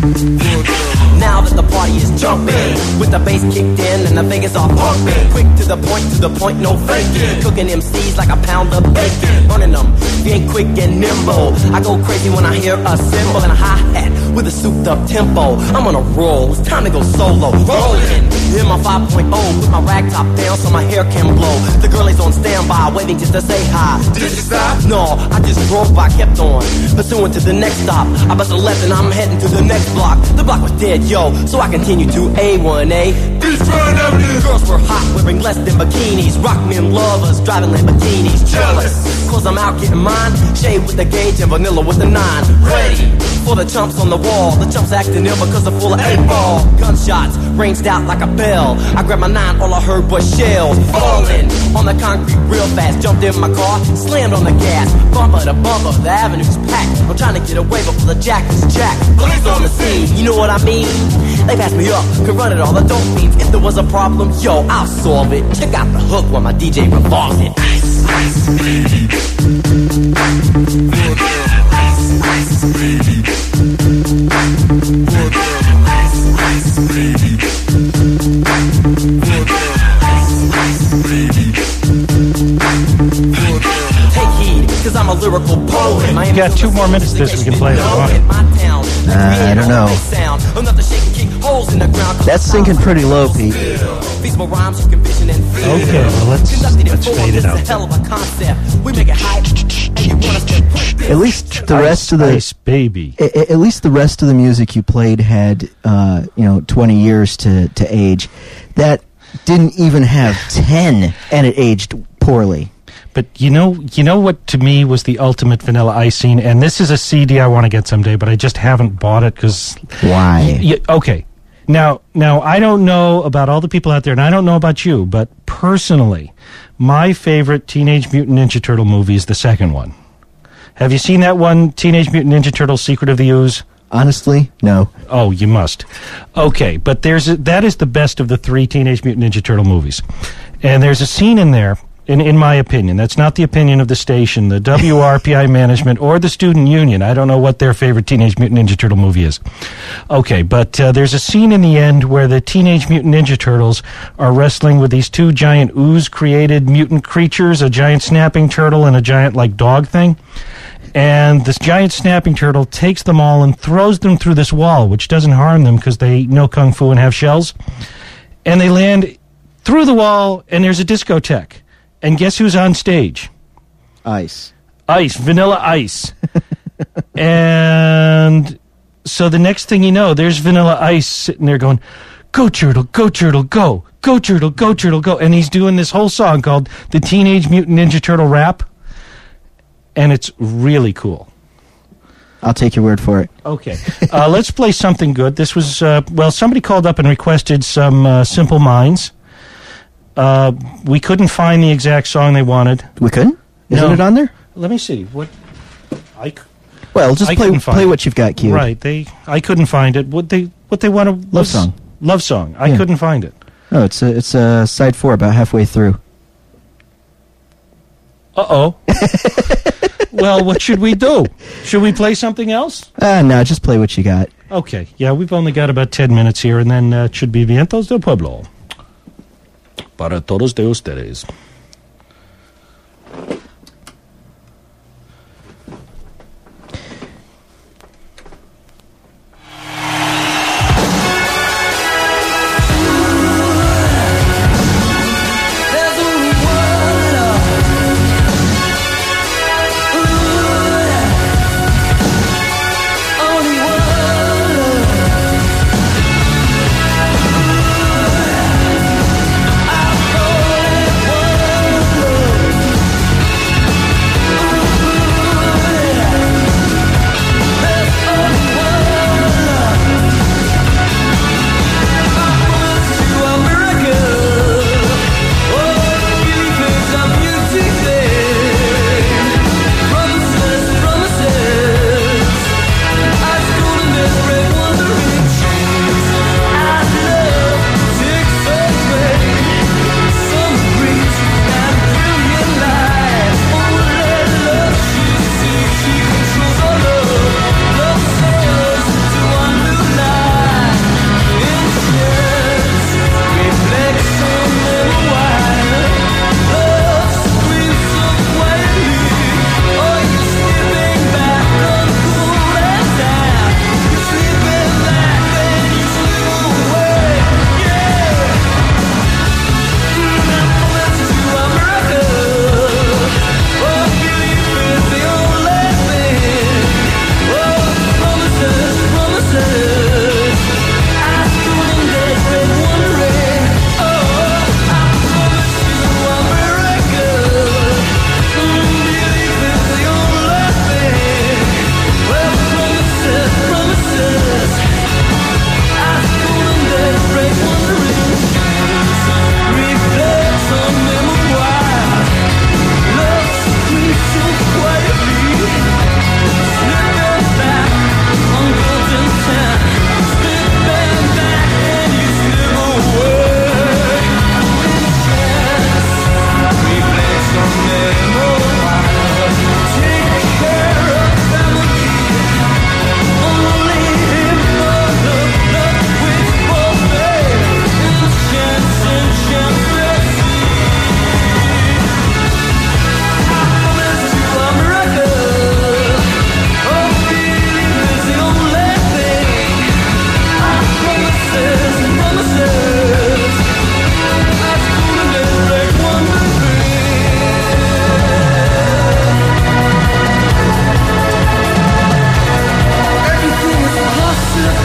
Now that the party is jumping, with the bass kicked in and the fingers are pumping, quick to the point, to the point, no faking. Cooking M Cs like a pound of bacon, running them, being quick and nimble. I go crazy when I hear a cymbal and a hi-hat with a souped-up tempo. I'm on a roll, it's time to go solo. Rolling, in my five point oh, with my rag top down so my hair can blow. The girl is on standby, waiting just to say hi. Did you stop? No, I just drove by, kept on, pursuing to the next stop. I bust a left and I'm heading to the next block. The block was dead, yo, so I continued to A one A. Beachfront Avenue. Girls were hot, wearing less than bikinis. Rock men lovers, driving Lamborghinis. Jealous, cause I'm out getting mine. Shade with the gauge and vanilla with the nine. Ready for the chumps on the wall. The chumps acting ill because they're full of eight ball. Gunshots ranged out like a bell. I grabbed my nine, all I heard was shells falling on the concrete real fast. Jumped in my car, slammed on the gas. Bumper to bumper, the avenue's packed. I'm trying to get away before the jack is jacked. Police on the scene, you know what I mean? They passed me up, could run it all, the dope fiends. If there was a problem, yo, I'll solve it. Check out the hook while my D J revolves it. Ice, ice, baby. Ice, ice, baby. Ice, ice, baby. Ice, ice, baby. Take heed, cause I'm a lyrical poet. You got two more minutes this we can play if you want. Uh, I don't know. That's sinking pretty low, Pete. Okay, well, let's, let's fade it out. At least the rest of the Ice Baby. At, at least the rest of the music you played had, uh, you know, twenty years to, to age. That didn't even have ten, and it aged poorly. But you know, you know what to me was the ultimate Vanilla Ice scene, and this is a C D I want to get someday, but I just haven't bought it because why? Y- okay, now, now I don't know about all the people out there, and I don't know about you, but personally, my favorite Teenage Mutant Ninja Turtle movie is the second one. Have you seen that one, Teenage Mutant Ninja Turtles: Secret of the Ooze? Honestly, no. Oh, you must. Okay, but there's a, that is the best of the three Teenage Mutant Ninja Turtle movies, and there's a scene in there. In, in my opinion, that's not the opinion of the station, the W R P I management, or the student union. I don't know what their favorite Teenage Mutant Ninja Turtle movie is. Okay, but uh, there's a scene in the end where the Teenage Mutant Ninja Turtles are wrestling with these two giant ooze-created mutant creatures, a giant snapping turtle and a giant, like, dog thing. And this giant snapping turtle takes them all and throws them through this wall, which doesn't harm them because they know kung fu and have shells. And they land through the wall, and there's a discotheque. And guess who's on stage? Ice. Ice, Vanilla Ice. And so the next thing you know, there's Vanilla Ice sitting there going, "Go, Turtle, go, Turtle, go. Go, Turtle, go, Turtle, go." And he's doing this whole song called the Teenage Mutant Ninja Turtle Rap. And it's really cool. I'll take your word for it. Okay. Uh, let's play something good. This was, uh, well, somebody called up and requested some uh, Simple Minds. Uh, we couldn't find the exact song they wanted. We couldn't? Isn't No. it on there? Let me see. What? I. c- Well, just I play couldn't find play it. what you've got queued. Right. They. I couldn't find it. What they. What they wanted. Love was- song. Love song. I Yeah. couldn't find it. No, it's a, it's a side four, about halfway through. Uh oh. Well, what should we do? Should we play something else? Ah, no, just play what you got. Okay. Yeah, we've only got about ten minutes here, and then uh, it should be Vientos del Pueblo. Para todos de ustedes. Only one.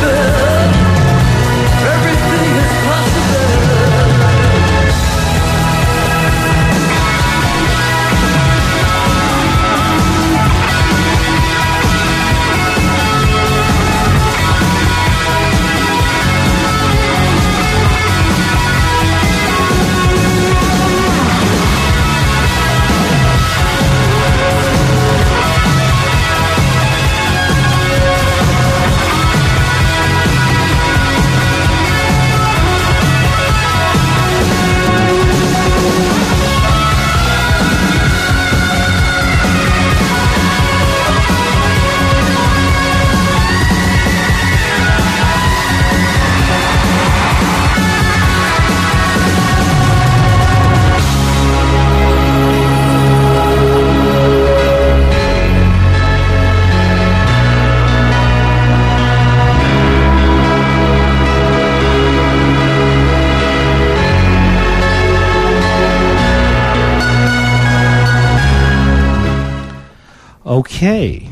Okay.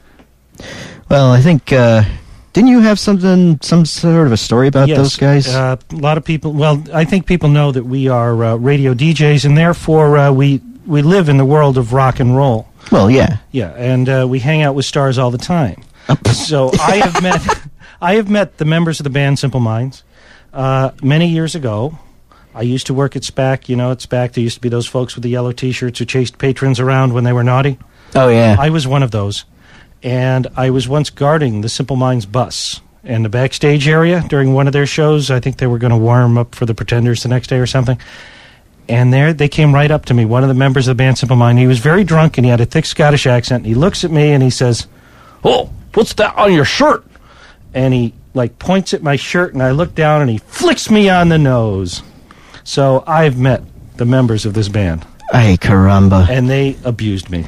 Well, I think, uh, didn't you have something, some sort of a story about yes, those guys? Uh, a lot of people, well, I think people know that we are uh, radio D Js, and therefore uh, we, we live in the world of rock and roll. Well, yeah. Yeah, and uh, we hang out with stars all the time. So I have met I have met the members of the band Simple Minds uh, many years ago. I used to work at SPAC. You know, at SPAC there used to be those folks with the yellow T-shirts who chased patrons around when they were naughty. Oh, yeah. I was one of those. And I was once guarding the Simple Minds bus in the backstage area during one of their shows. I think they were going to warm up for the Pretenders the next day or something. And there they came right up to me, one of the members of the band Simple Minds. He was very drunk and he had a thick Scottish accent. And he looks at me and he says, "Oh, what's that on your shirt?" And he like points at my shirt and I look down and he flicks me on the nose. So I've met the members of this band. Ay, caramba. And they abused me.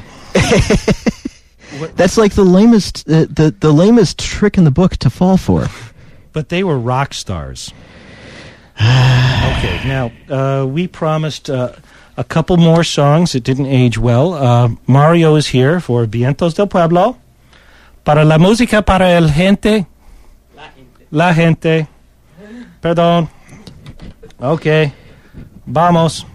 That's like the lamest, uh, the the lamest trick in the book to fall for. But they were rock stars. Okay, now uh, we promised uh, a couple more songs that didn't age well. Uh, Mario is here for Vientos del Pueblo. Para la música para el gente. La gente. La gente. Perdón. Okay. Vamos.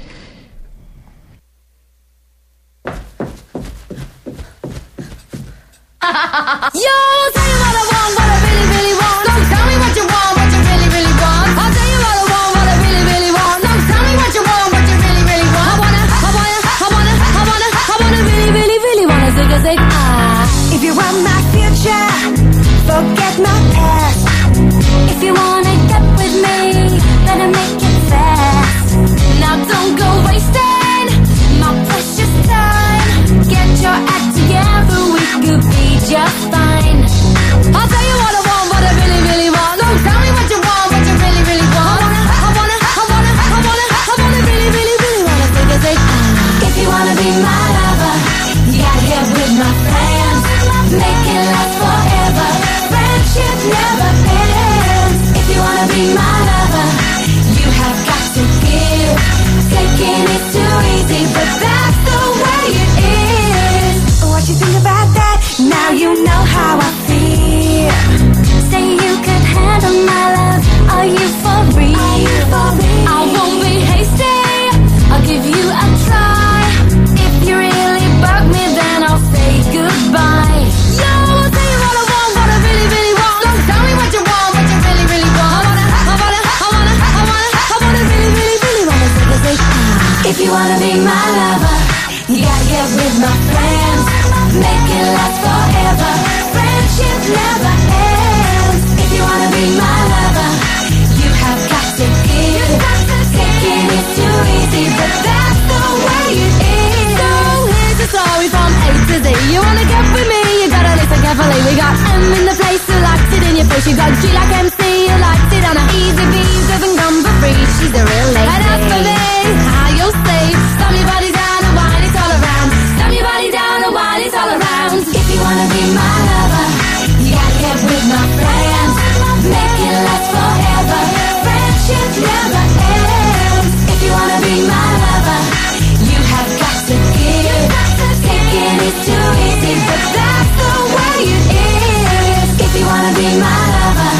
Yo, tell you what I want, what I really, really want. Don't tell me what you want, what you really, really want. I'll tell you what I want, what I really, really want. Don't tell me what you want, what you really, really want. I wanna, I wanna, I wanna, I wanna, I wanna really, really, really wanna zig a zig ah. If you want my future, forget my past. If you wanna get with me, better make it fast. Now don't go wasting my precious time. Get your act together, we could be just fine. I'll tell you what I want, what I really, really want. Don't tell me what you want, what you really, really want. I wanna, I wanna, I wanna, I wanna, really, really, really wanna zig a zig ah. If you wanna be my lover, you gotta get with my friends. Make it last forever. Friendship never ends. If you wanna be my lover, you have got to give. Taking is too easy, but that's the way it is. What you think about that? Now you know how I feel. Say you could handle my love. Are you for real? Are you for real? I won't be hasty. I'll give you a try. If you really bug me, then I'll say goodbye. Yo, I'll tell you what I want, what I really, really want. Don't tell me what you want, what you really, really want. I wanna, I wanna, I wanna, I wanna, I wanna really, really, really wanna zig a zig ah. If you wanna be my lover, you gotta get with my friends. Make it last forever. Friendship never ends. If you wanna be my lover, you have got to give. Taking is too easy, but that's the way it is. So here's the story from A to Z. You wanna get with me, you gotta listen carefully. We got M in the place who likes it in your face. You got G like M C who likes it on a easy B doesn't come for free. She's a real lady. And as for me, how you'll say, slam your body down and whine it all around. Slam your body down and whine it all around. If you wanna be my lover, you gotta get with my friends. Make it last forever. Friendship never ends. If you wanna be my lover, you have got to give. Taking is too easy, but that's the way it is. If you wanna be my lover,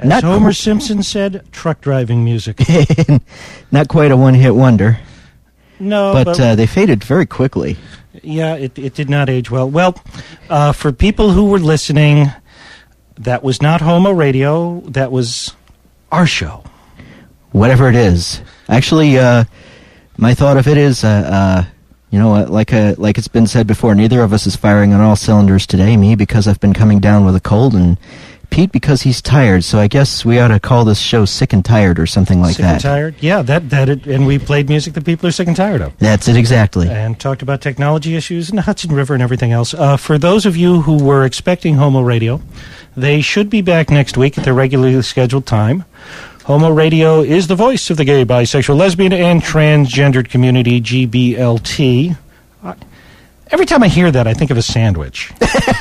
As Not Homer qu- Simpson said, truck driving music. Not quite a one-hit wonder. No, but, but uh, they faded very quickly. Yeah, it, it did not age well. Well, uh, for people who were listening, that was not Homo Radio. That was our show. Whatever it is. Actually, uh, my thought of it is, uh, uh, you know, uh, like uh, like it's been said before, neither of us is firing on all cylinders today. Me, because I've been coming down with a cold, and Pete, because he's tired. So I guess we ought to call this show Sick and Tired or something like sick that. Sick and Tired? Yeah, that, that it, and we played music that people are sick and tired of. That's it, exactly. And talked about technology issues and the Hudson River and everything else. Uh, for those of you who were expecting Homo Radio, they should be back next week at their regularly scheduled time. Homo Radio is the voice of the gay, bisexual, lesbian, and transgendered community, G B L T. Uh, every time I hear that, I think of a sandwich.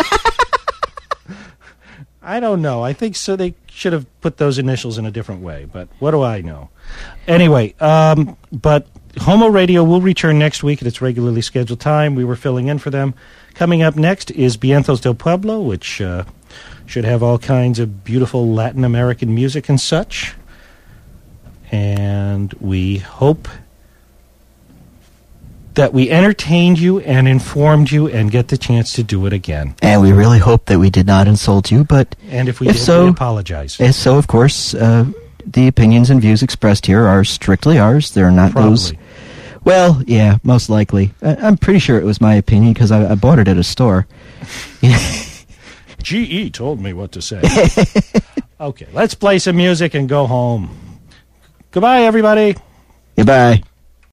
I don't know. I think so. They should have put those initials in a different way, but what do I know? Anyway, um, but Homo Radio will return next week at its regularly scheduled time. We were filling in for them. Coming up next is Vientos del Pueblo, which uh, should have all kinds of beautiful Latin American music and such. And we hope that we entertained you and informed you and get the chance to do it again. And we really hope that we did not insult you, but and if we if did, so, we apologize. If so, of course, uh, the opinions and views expressed here are strictly ours. They're not Probably. those... Well, yeah, most likely. I- I'm pretty sure it was my opinion because I-, I bought it at a store. G E told me what to say. Okay, let's play some music and go home. Goodbye, everybody. Goodbye.